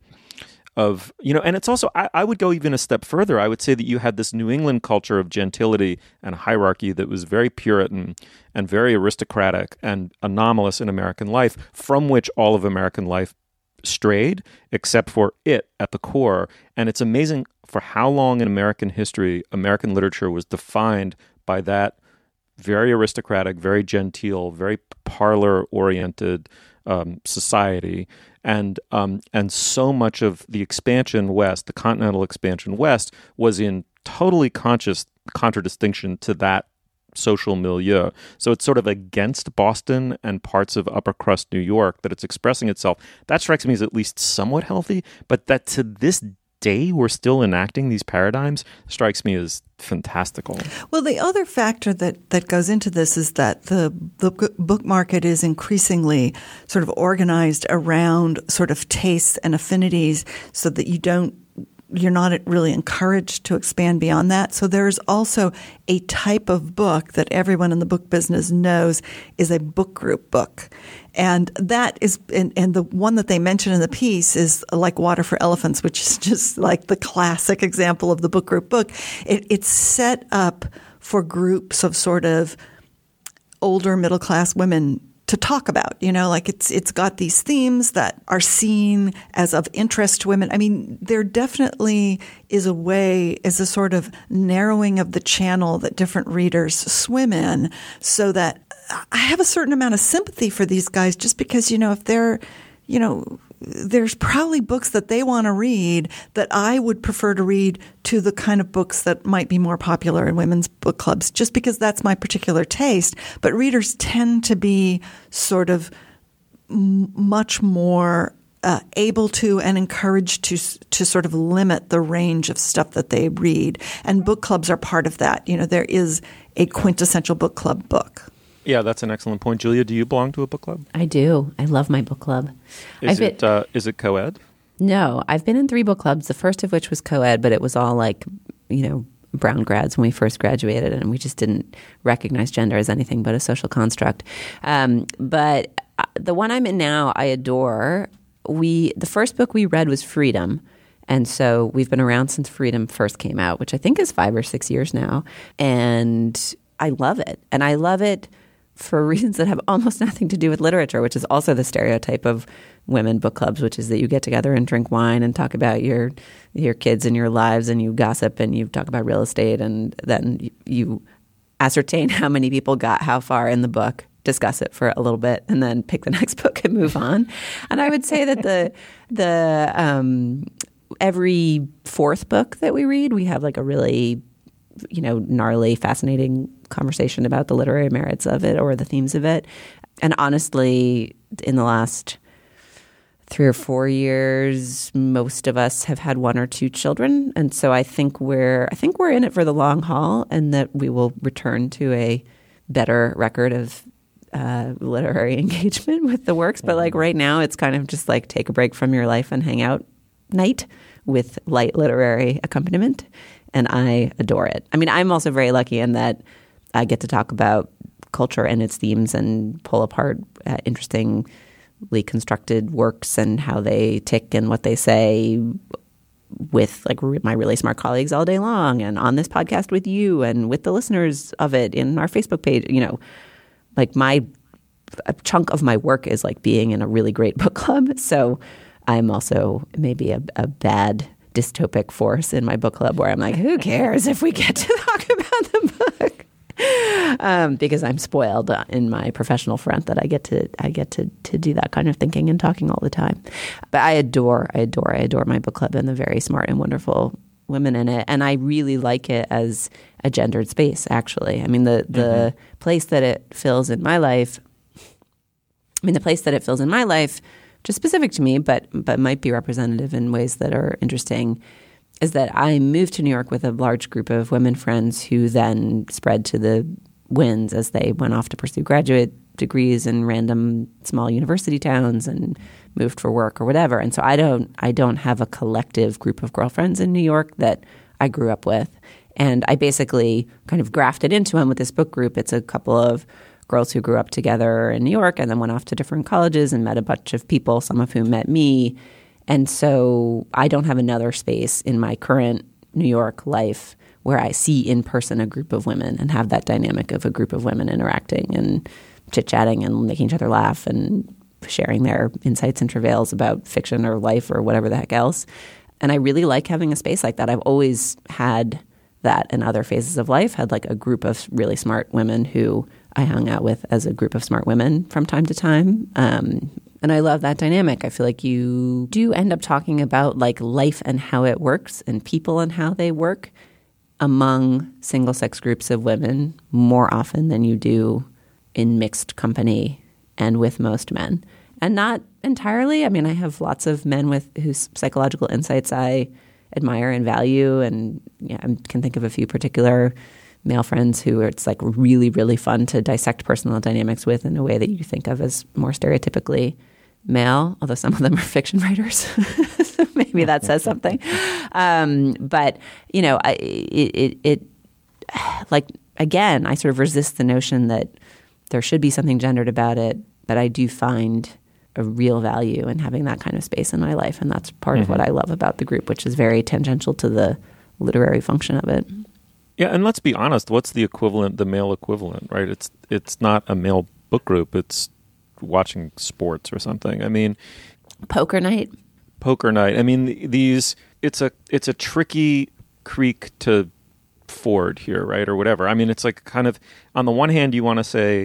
and it's also, I would go even a step further. I would say that you had this New England culture of gentility and hierarchy that was very Puritan and very aristocratic and anomalous in American life, from which all of American life strayed, except for it at the core. And it's amazing for how long in American history, American literature was defined by that very aristocratic, very genteel, very parlor-oriented society. And so much of the expansion west, the continental expansion west, was in totally conscious contradistinction to that social milieu. So it's sort of against Boston and parts of upper crust New York that it's expressing itself. That strikes me as at least somewhat healthy, but that to this day we're still enacting these paradigms strikes me as fantastical. Well, the other factor that goes into this is that the book market is increasingly sort of organized around sort of tastes and affinities, so that you're not really encouraged to expand beyond that. So there's also a type of book that everyone in the book business knows is a book group book. And that is, and the one that they mention in the piece is Like Water for Elephants, which is just like the classic example of the book group book. It's set up for groups of sort of older middle class women to talk about, it's got these themes that are seen as of interest to women. I mean, there definitely is a sort of narrowing of the channel that different readers swim in, so that I have a certain amount of sympathy for these guys just because, if they're, there's probably books that they want to read that I would prefer to read to the kind of books that might be more popular in women's book clubs, just because that's my particular taste. But readers tend to be sort of much more able to and encouraged to sort of limit the range of stuff that they read. And book clubs are part of that. There is a quintessential book club book. Yeah, that's an excellent point. Julia, do you belong to a book club? I do. I love my book club. Is it co-ed? No, I've been in 3 book clubs, the first of which was co-ed, but it was all like, brown grads when we first graduated, and we just didn't recognize gender as anything but a social construct. But the one I'm in now, I adore. The first book we read was Freedom. And so we've been around since Freedom first came out, which I think is 5 or 6 years now. And I love it. And I love it for reasons that have almost nothing to do with literature, which is also the stereotype of women book clubs, which is that you get together and drink wine and talk about your kids and your lives, and you gossip and you talk about real estate, and then you ascertain how many people got how far in the book, discuss it for a little bit, and then pick the next book and move on. And I would say that the every 4th book that we read, we have like a really gnarly, fascinating conversation about the literary merits of it or the themes of it. And honestly, in the last 3 or 4 years, most of us have had 1 or 2 children. And so I think we're in it for the long haul, and that we will return to a better record of literary engagement with the works. But like right now, it's kind of just like take a break from your life and hang out night with light literary accompaniment. And I adore it. I mean, I'm also very lucky in that I get to talk about culture and its themes and pull apart interestingly constructed works and how they tick and what they say with like my really smart colleagues all day long, and on this podcast with you and with the listeners of it in our Facebook page. Like a chunk of my work is like being in a really great book club. So I'm also maybe a bad dystopic force in my book club where I'm like, who cares if we get to talk about the book? Because I'm spoiled in my professional front that I get to do that kind of thinking and talking all the time. But I adore my book club and the very smart and wonderful women in it, and I really like it as a gendered space. Actually, I mean the place that it fills in my life. Just specific to me, but might be representative in ways that are interesting, is that I moved to New York with a large group of women friends who then spread to the winds as they went off to pursue graduate degrees in random small university towns and moved for work or whatever. And so I don't have a collective group of girlfriends in New York that I grew up with. And I basically kind of grafted into them with this book group. It's a couple of girls who grew up together in New York and then went off to different colleges and met a bunch of people, some of whom met me. And so I don't have another space in my current New York life where I see in person a group of women and have that dynamic of a group of women interacting and chit-chatting and making each other laugh and sharing their insights and travails about fiction or life or whatever the heck else. And I really like having a space like that. I've always had that in other phases of life, had like a group of really smart women who I hung out with as a group of smart women from time to time. And I love that dynamic. I feel like you do end up talking about like life and how it works and people and how they work among single-sex groups of women more often than you do in mixed company and with most men. And not entirely. I mean, I have lots of men whose psychological insights I admire and value, and I can think of a few particular male friends who it's like really, really fun to dissect personal dynamics with in a way that you think of as more stereotypically male, although some of them are fiction writers. So maybe that says something. But, again, I sort of resist the notion that there should be something gendered about it, but I do find a real value in having that kind of space in my life. And that's part of what I love about the group, which is very tangential to the literary function of it. Yeah, and let's be honest, what's the equivalent, the male equivalent, right? It's not a male book group, it's watching sports or something. I mean, Poker night. I mean, it's a tricky creek to ford here, right? Or whatever. I mean, it's like kind of, on the one hand, you want to say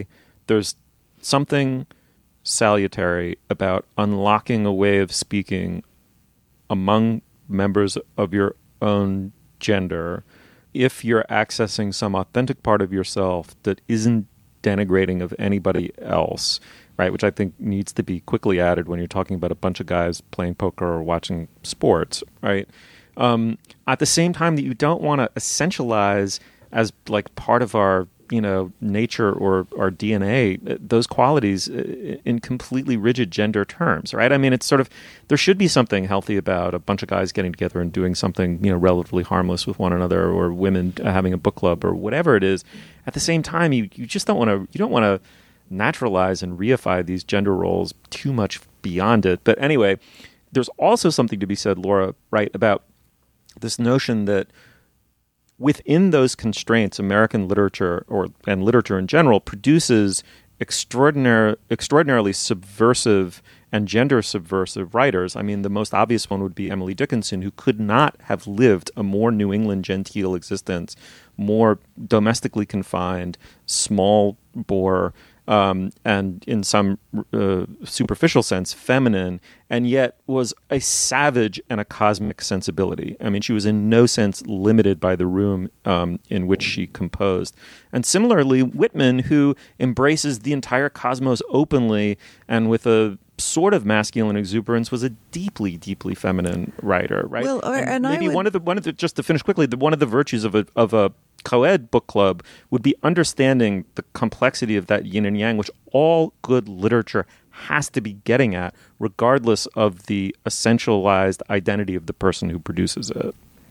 there's something salutary about unlocking a way of speaking among members of your own gender if you're accessing some authentic part of yourself that isn't denigrating of anybody else, right? Which I think needs to be quickly added when you're talking about a bunch of guys playing poker or watching sports, right? At the same time that you don't want to essentialize as like part of our nature or our DNA, those qualities in completely rigid gender terms, right? I mean, it's sort of, there should be something healthy about a bunch of guys getting together and doing something, relatively harmless with one another, or women having a book club or whatever it is. At the same time, you just don't want to naturalize and reify these gender roles too much beyond it. But anyway, there's also something to be said, Laura, right, about this notion that within those constraints, American literature and literature in general produces extraordinarily subversive and gender subversive writers. I mean, the most obvious one would be Emily Dickinson, who could not have lived a more New England genteel existence, more domestically confined, small bore, and in some superficial sense, feminine, and yet was a savage and a cosmic sensibility. I mean, she was in no sense limited by the room in which she composed. And similarly, Whitman, who embraces the entire cosmos openly and with a sort of masculine exuberance, was a deeply, deeply feminine writer, right? Well, and maybe one of the just to finish quickly, one of the virtues of a co-ed book club would be understanding the complexity of that yin and yang, which all good literature has to be getting at, regardless of the essentialized identity of the person who produces it.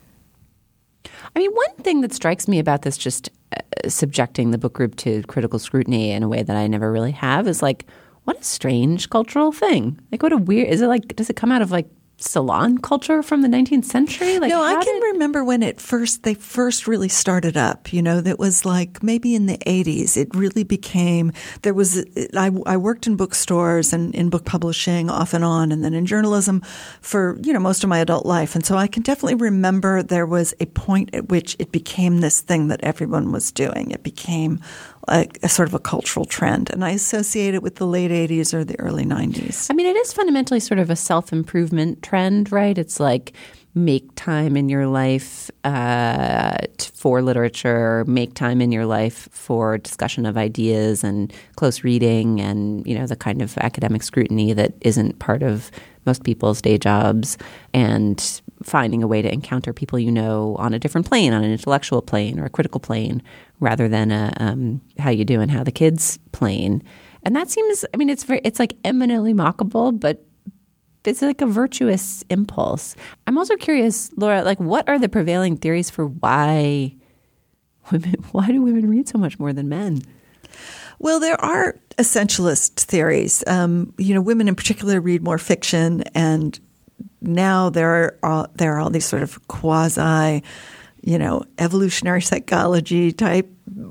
I mean, one thing that strikes me about this, just subjecting the book group to critical scrutiny in a way that I never really have, is like, what a strange cultural thing. Like, what a weird, is it like, does it come out of like salon culture from the 19th century? Like, no, I can remember when they first really started up, that was like maybe in the 80s. It really became, I worked in bookstores and in book publishing off and on, and then in journalism for, most of my adult life. And so I can definitely remember there was a point at which it became this thing that everyone was doing. It became a sort of a cultural trend. And I associate it with the late 80s or the early 90s. I mean, it is fundamentally sort of a self-improvement trend, right? It's like make time in your life for literature, make time in your life for discussion of ideas and close reading and, the kind of academic scrutiny that isn't part of most people's day jobs, and finding a way to encounter people on a different plane, on an intellectual plane or a critical plane, rather than a how you doing, how the kids plane. And that seems, I mean, it's like eminently mockable, but it's like a virtuous impulse. I'm also curious, Laura, like, what are the prevailing theories for why do women read so much more than men? Well, there are essentialist theories. Women in particular read more fiction, and now there are all these sort of quasi, evolutionary psychology type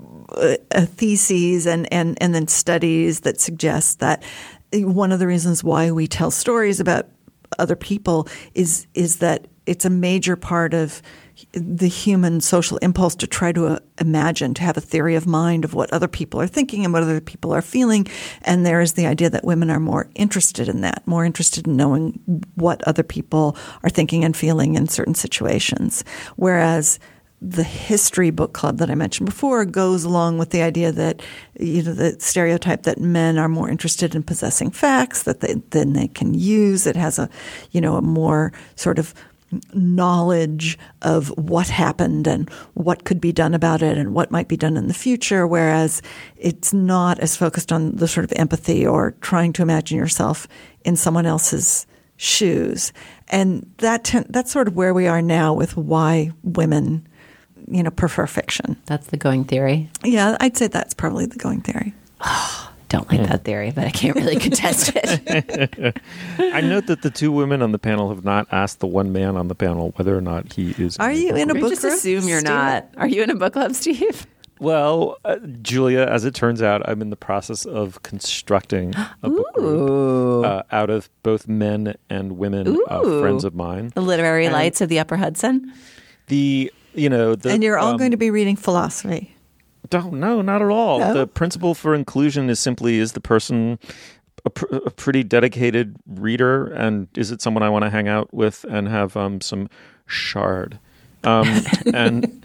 theses and then studies that suggest that one of the reasons why we tell stories about other people is that it's a major part of the human social impulse to try to imagine, to have a theory of mind of what other people are thinking and what other people are feeling. And there is the idea that women are more interested in that, more interested in knowing what other people are thinking and feeling in certain situations. Whereas the history book club that I mentioned before goes along with the idea that, the stereotype that men are more interested in possessing facts that then they can use. It has a more sort of knowledge of what happened and what could be done about it and what might be done in the future, whereas it's not as focused on the sort of empathy or trying to imagine yourself in someone else's shoes. And that's sort of where we are now with why women, prefer fiction. That's the going theory? Yeah, I'd say that's probably the going theory. Don't like that theory, but I can't really contest it. I note that the two women on the panel have not asked the one man on the panel whether or not he is. Are you in a book club? Just assume you're not. Are you in a book club, Steve? Well, Julia, as it turns out, I'm in the process of constructing a book group out of both men and women, friends of mine. The literary lights of the Upper Hudson? And you're all going to be reading philosophy. don't know, not at all. No? The principle for inclusion is simply, is the person a pretty dedicated reader, and is it someone I want to hang out with and have some chard? And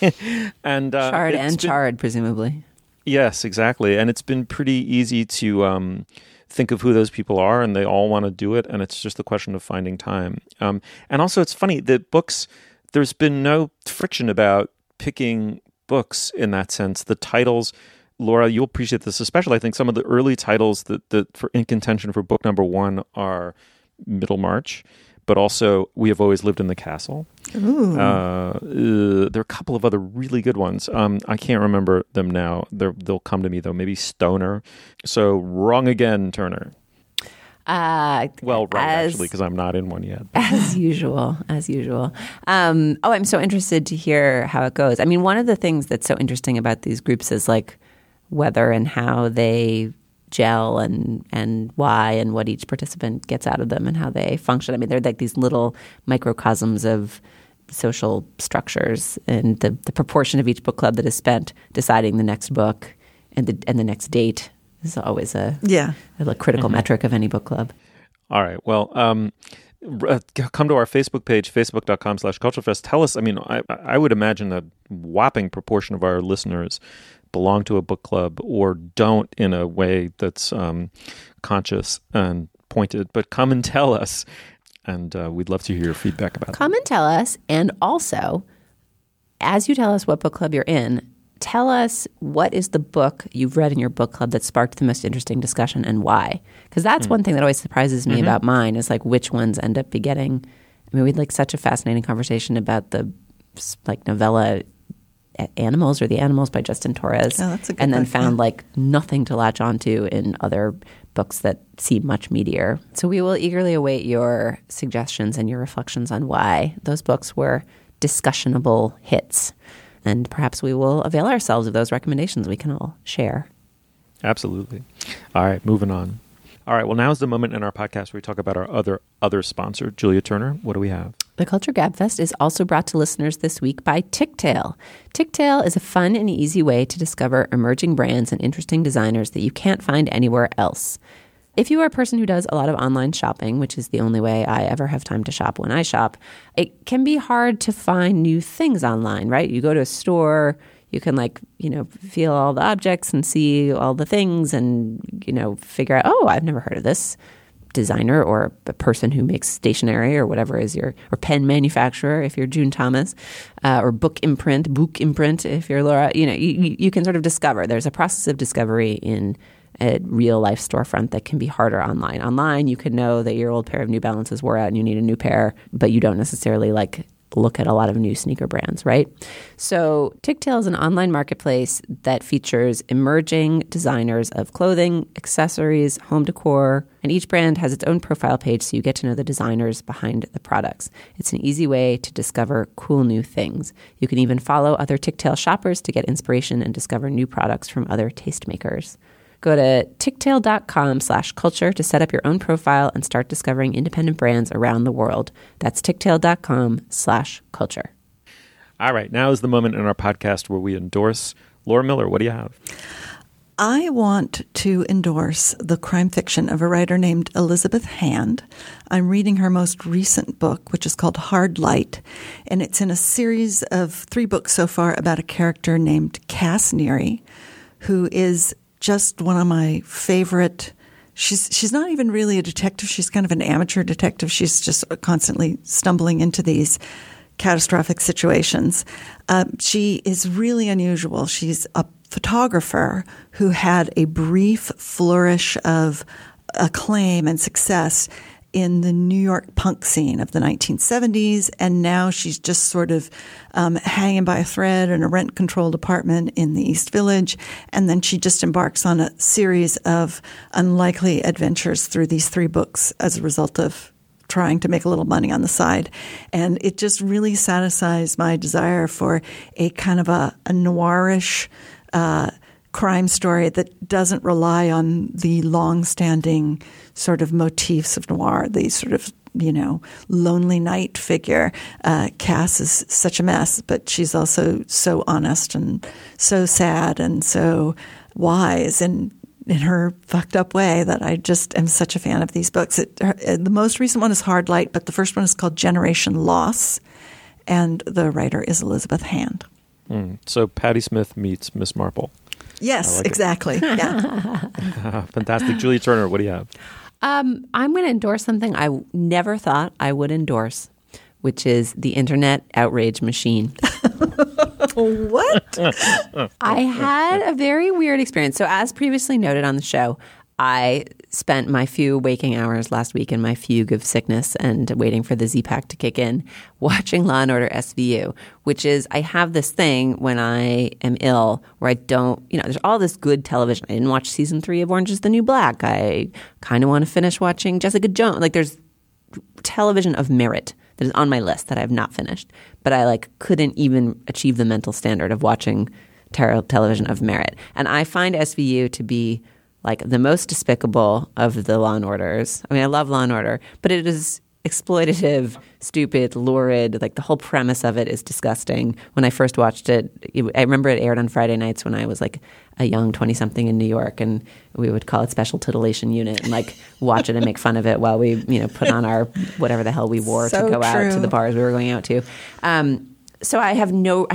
chard and chard, presumably. Yes, exactly. And it's been pretty easy to think of who those people are, and they all want to do it, and it's just a question of finding time. And also, it's funny that books, there's been no friction about picking books in that sense. The titles, Laura, you'll appreciate this especially. I think some of the early titles that for in contention for book number 1 are Middlemarch, but also We Have Always Lived in the Castle. There are a couple of other really good ones. I can't remember them now. They'll come to me, though. Maybe Stoner. So wrong again, Turner. Well, right, actually, because I'm not in one yet. As usual. I'm so interested to hear how it goes. I mean, one of the things that's so interesting about these groups is like whether and how they gel and why and what each participant gets out of them and how they function. I mean, they're like these little microcosms of social structures, and the proportion of each book club that is spent deciding the next book and the next date is always a critical metric of any book club. All right. Well, come to our Facebook page, facebook.com/culturefest. Tell us, I mean, I would imagine a whopping proportion of our listeners belong to a book club or don't in a way that's conscious and pointed. But come and tell us, and we'd love to hear your feedback about it. Come and tell us, and also, as you tell us what book club you're in, tell us what is the book you've read in your book club that sparked the most interesting discussion and why. Because that's one thing that always surprises me about mine is like which ones end up getting. I mean, we had like such a fascinating conversation about the like novella Animals or The Animals by Justin Torres. Oh, that's a good and then book, found like nothing to latch onto in other books that seem much meatier. So we will eagerly await your suggestions and your reflections on why those books were discussionable hits. And perhaps we will avail ourselves of those recommendations we can all share. Absolutely. All right, moving on. All right, well, now is the moment in our podcast where we talk about our other sponsor, Julia Turner. What do we have? The Culture Gabfest is also brought to listeners this week by Ticktail. Ticktail is a fun and easy way to discover emerging brands and interesting designers that you can't find anywhere else. If you are a person who does a lot of online shopping, which is the only way I ever have time to shop when I shop, it can be hard to find new things online, right? You go to a store, you can feel all the objects and see all the things and, figure out, oh, I've never heard of this designer or a person who makes stationery or whatever is or pen manufacturer if you're June Thomas, or book imprint if you're Laura. You can sort of discover. There's a process of discovery in a real life storefront that can be harder online. Online, you can know that your old pair of New Balances wore out and you need a new pair, but you don't necessarily look at a lot of new sneaker brands, right? So Ticktail is an online marketplace that features emerging designers of clothing, accessories, home decor, and each brand has its own profile page so you get to know the designers behind the products. It's an easy way to discover cool new things. You can even follow other Ticktail shoppers to get inspiration and discover new products from other tastemakers. Go to ticktail.com/culture to set up your own profile and start discovering independent brands around the world. That's ticktail.com/culture. All right. Now is the moment in our podcast where we endorse. Laura Miller, what do you have? I want to endorse the crime fiction of a writer named Elizabeth Hand. I'm reading her most recent book, which is called Hard Light, and it's in a series of 3 books so far about a character named Cass Neary, who is just one of my favorite. She's not even really a detective. She's kind of an amateur detective. She's just constantly stumbling into these catastrophic situations. She is really unusual. She's a photographer who had a brief flourish of acclaim and success in the New York punk scene of the 1970s, and now she's just sort of hanging by a thread in a rent-controlled apartment in the East Village, and then she just embarks on a series of unlikely adventures through these 3 books as a result of trying to make a little money on the side. And it just really satisfies my desire for a kind of a noirish crime story that doesn't rely on the long-standing sort of motifs of noir, the sort of lonely knight figure. Cass is such a mess, but she's also so honest and so sad and so wise and in her fucked up way that I just am such a fan of these books. The most recent one is Hard Light, but the first one is called Generation Loss, and the writer is Elizabeth Hand. So Patti Smith meets Miss Marple. Yes, like exactly. Yeah. Fantastic. Julia Turner, what do you have? I'm going to endorse something I never thought I would endorse, which is the Internet Outrage Machine. What? I had a very weird experience. So as previously noted on the show, I spent my few waking hours last week in my fugue of sickness and waiting for the Z-Pack to kick in, watching Law & Order SVU, which is I have this thing when I am ill where I don't, there's all this good television. I didn't watch season 3 of Orange is the New Black. I kind of want to finish watching Jessica Jones. Like there's television of merit that is on my list that I have not finished, but I couldn't even achieve the mental standard of watching television of merit. And I find SVU to be the most despicable of the Law & Orders. I mean, I love Law & Order, but it is exploitative, stupid, lurid. The whole premise of it is disgusting. When I first watched it, I remember it aired on Friday nights when I was a young 20-something in New York, and we would call it Special Titillation Unit and watch it and make fun of it while we, put on our whatever the hell we wore to go out to the bars we were going out to. So I have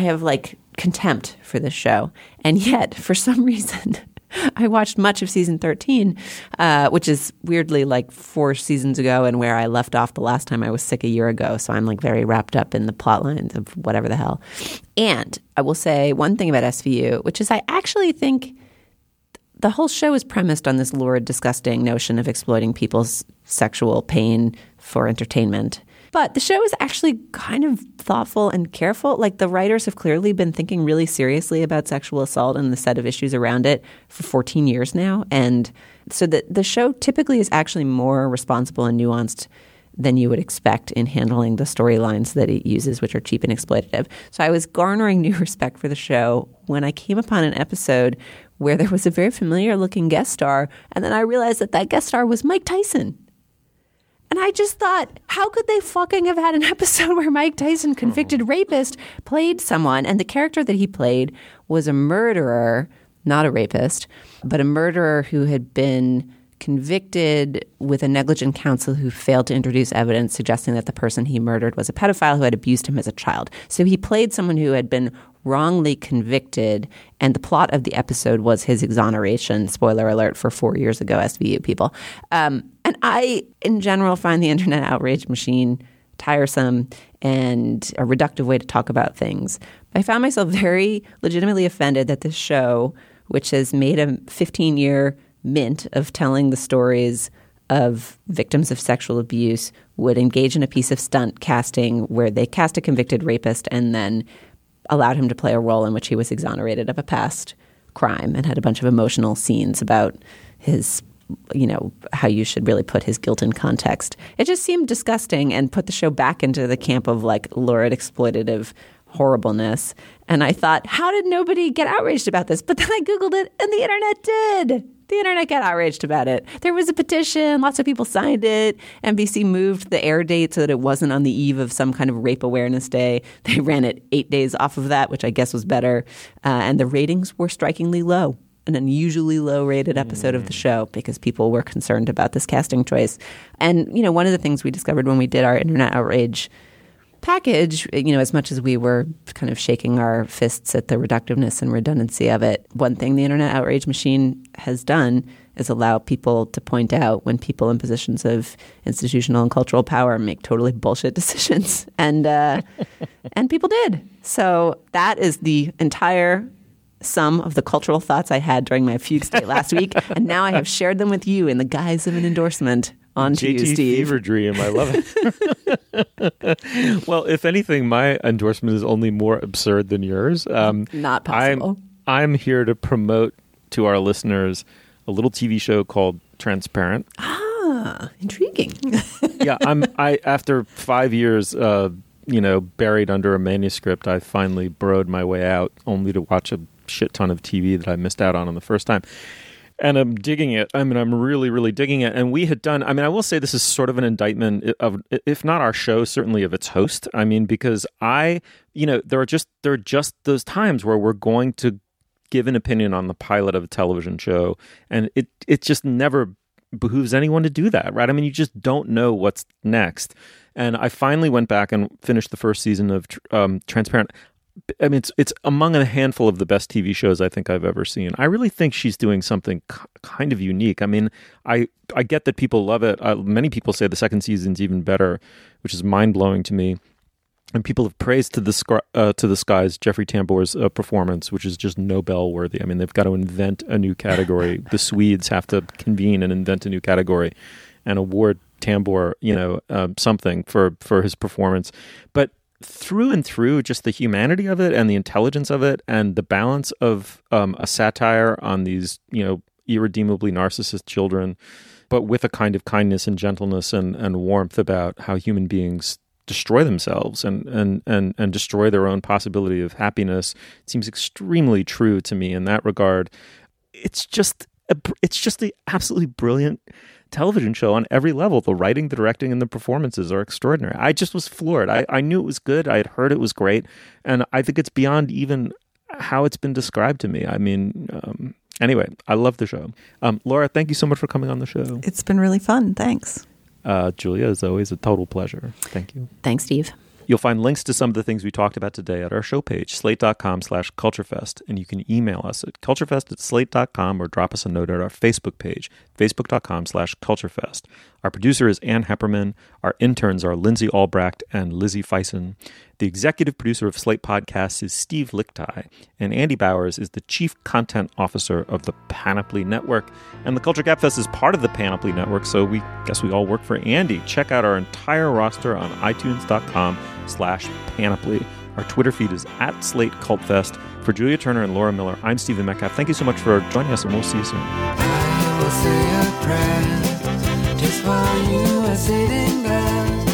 contempt for this show. And yet, for some reason, I watched much of season 13, which is weirdly 4 seasons ago and where I left off the last time I was sick a year ago. So I'm very wrapped up in the plot lines of whatever the hell. And I will say one thing about SVU, which is I actually think the whole show is premised on this lurid, disgusting notion of exploiting people's sexual pain for entertainment. But the show is actually kind of thoughtful and careful. The writers have clearly been thinking really seriously about sexual assault and the set of issues around it for 14 years now. And so the show typically is actually more responsible and nuanced than you would expect in handling the storylines that it uses, which are cheap and exploitative. So I was garnering new respect for the show when I came upon an episode where there was a very familiar-looking guest star, and then I realized that guest star was Mike Tyson. And I just thought, how could they fucking have had an episode where Mike Tyson, convicted rapist, played someone, and the character that he played was a murderer, not a rapist, but a murderer who had been convicted with a negligent counsel who failed to introduce evidence suggesting that the person he murdered was a pedophile who had abused him as a child. So he played someone who had been wrongly convicted, and the plot of the episode was his exoneration. Spoiler alert for 4 years ago, SVU people. And I, in general, find the Internet Outrage Machine tiresome and a reductive way to talk about things. I found myself very legitimately offended that this show, which has made a 15-year mint of telling the stories of victims of sexual abuse, would engage in a piece of stunt casting where they cast a convicted rapist and then allowed him to play a role in which he was exonerated of a past crime and had a bunch of emotional scenes about his, how you should really put his guilt in context. It just seemed disgusting and put the show back into the camp of lurid, exploitative horribleness. And I thought, how did nobody get outraged about this? But then I Googled it and the internet did. The internet got outraged about it. There was a petition. Lots of people signed it. NBC moved the air date so that it wasn't on the eve of some kind of rape awareness day. They ran it 8 days off of that, which I guess was better. And the ratings were strikingly low, an unusually low-rated episode of the show because people were concerned about this casting choice. And, one of the things we discovered when we did our Internet Outrage package, as much as we were kind of shaking our fists at the reductiveness and redundancy of it, one thing the Internet Outrage Machine has done is allow people to point out when people in positions of institutional and cultural power make totally bullshit decisions. And and people did. So that is the entire sum of the cultural thoughts I had during my fugue state last week. And now I have shared them with you in the guise of an endorsement. On to you, Steve. Fever dream. I love it. Well, if anything, my endorsement is only more absurd than yours. Not possible. I'm here to promote to our listeners a little TV show called Transparent. Ah, intriguing. Yeah, I after 5 years, buried under a manuscript, I finally burrowed my way out, only to watch a shit ton of TV that I missed out on the first time. And I'm digging it. I mean, I'm really, really digging it. And we had done, I mean, I will say this is sort of an indictment of, if not our show, certainly of its host. I mean, because there are just those times where we're going to give an opinion on the pilot of a television show. And it just never behooves anyone to do that, right? I mean, you just don't know what's next. And I finally went back and finished the first season of Transparent. I mean, it's among a handful of the best TV shows I think I've ever seen. I really think she's doing something kind of unique. I mean, I get that people love it. Many people say the second season's even better, which is mind-blowing to me. And people have praised to the skies Jeffrey Tambor's performance, which is just Nobel-worthy. I mean, they've got to invent a new category. The Swedes have to convene and invent a new category and award Tambor, something for his performance. But through and through, just the humanity of it and the intelligence of it and the balance of a satire on these, irredeemably narcissist children, but with a kind of kindness and gentleness and warmth about how human beings destroy themselves and destroy their own possibility of happiness. It seems extremely true to me in that regard. It's just the absolutely brilliant television show on every level. The writing, the directing, and the performances are extraordinary. I just was floored. I knew it was good. I had heard it was great. And I think it's beyond even how it's been described to me. I mean, anyway, I love the show. Laura, thank you so much for coming on the show. It's been really fun. Thanks. Julia, as always, a total pleasure. Thank you. Thanks, Steve. You'll find links to some of the things we talked about today at our show page, slate.com/culturefest. And you can email us at culturefest@slate.com or drop us a note at our Facebook page, facebook.com/culturefest. Our producer is Ann Hepperman. Our interns are Lindsay Albrecht and Lizzie Feisen. The executive producer of Slate Podcasts is Steve Lichtai. And Andy Bowers is the chief content officer of the Panoply Network. And the Culture Gabfest is part of the Panoply Network, so we guess we all work for Andy. Check out our entire roster on itunes.com/panoply. Our Twitter feed is @SlateCultFest. For Julia Turner and Laura Miller, I'm Stephen Metcalf. Thank you so much for joining us, and we'll see you soon. I will say a prayer just while you are sitting there.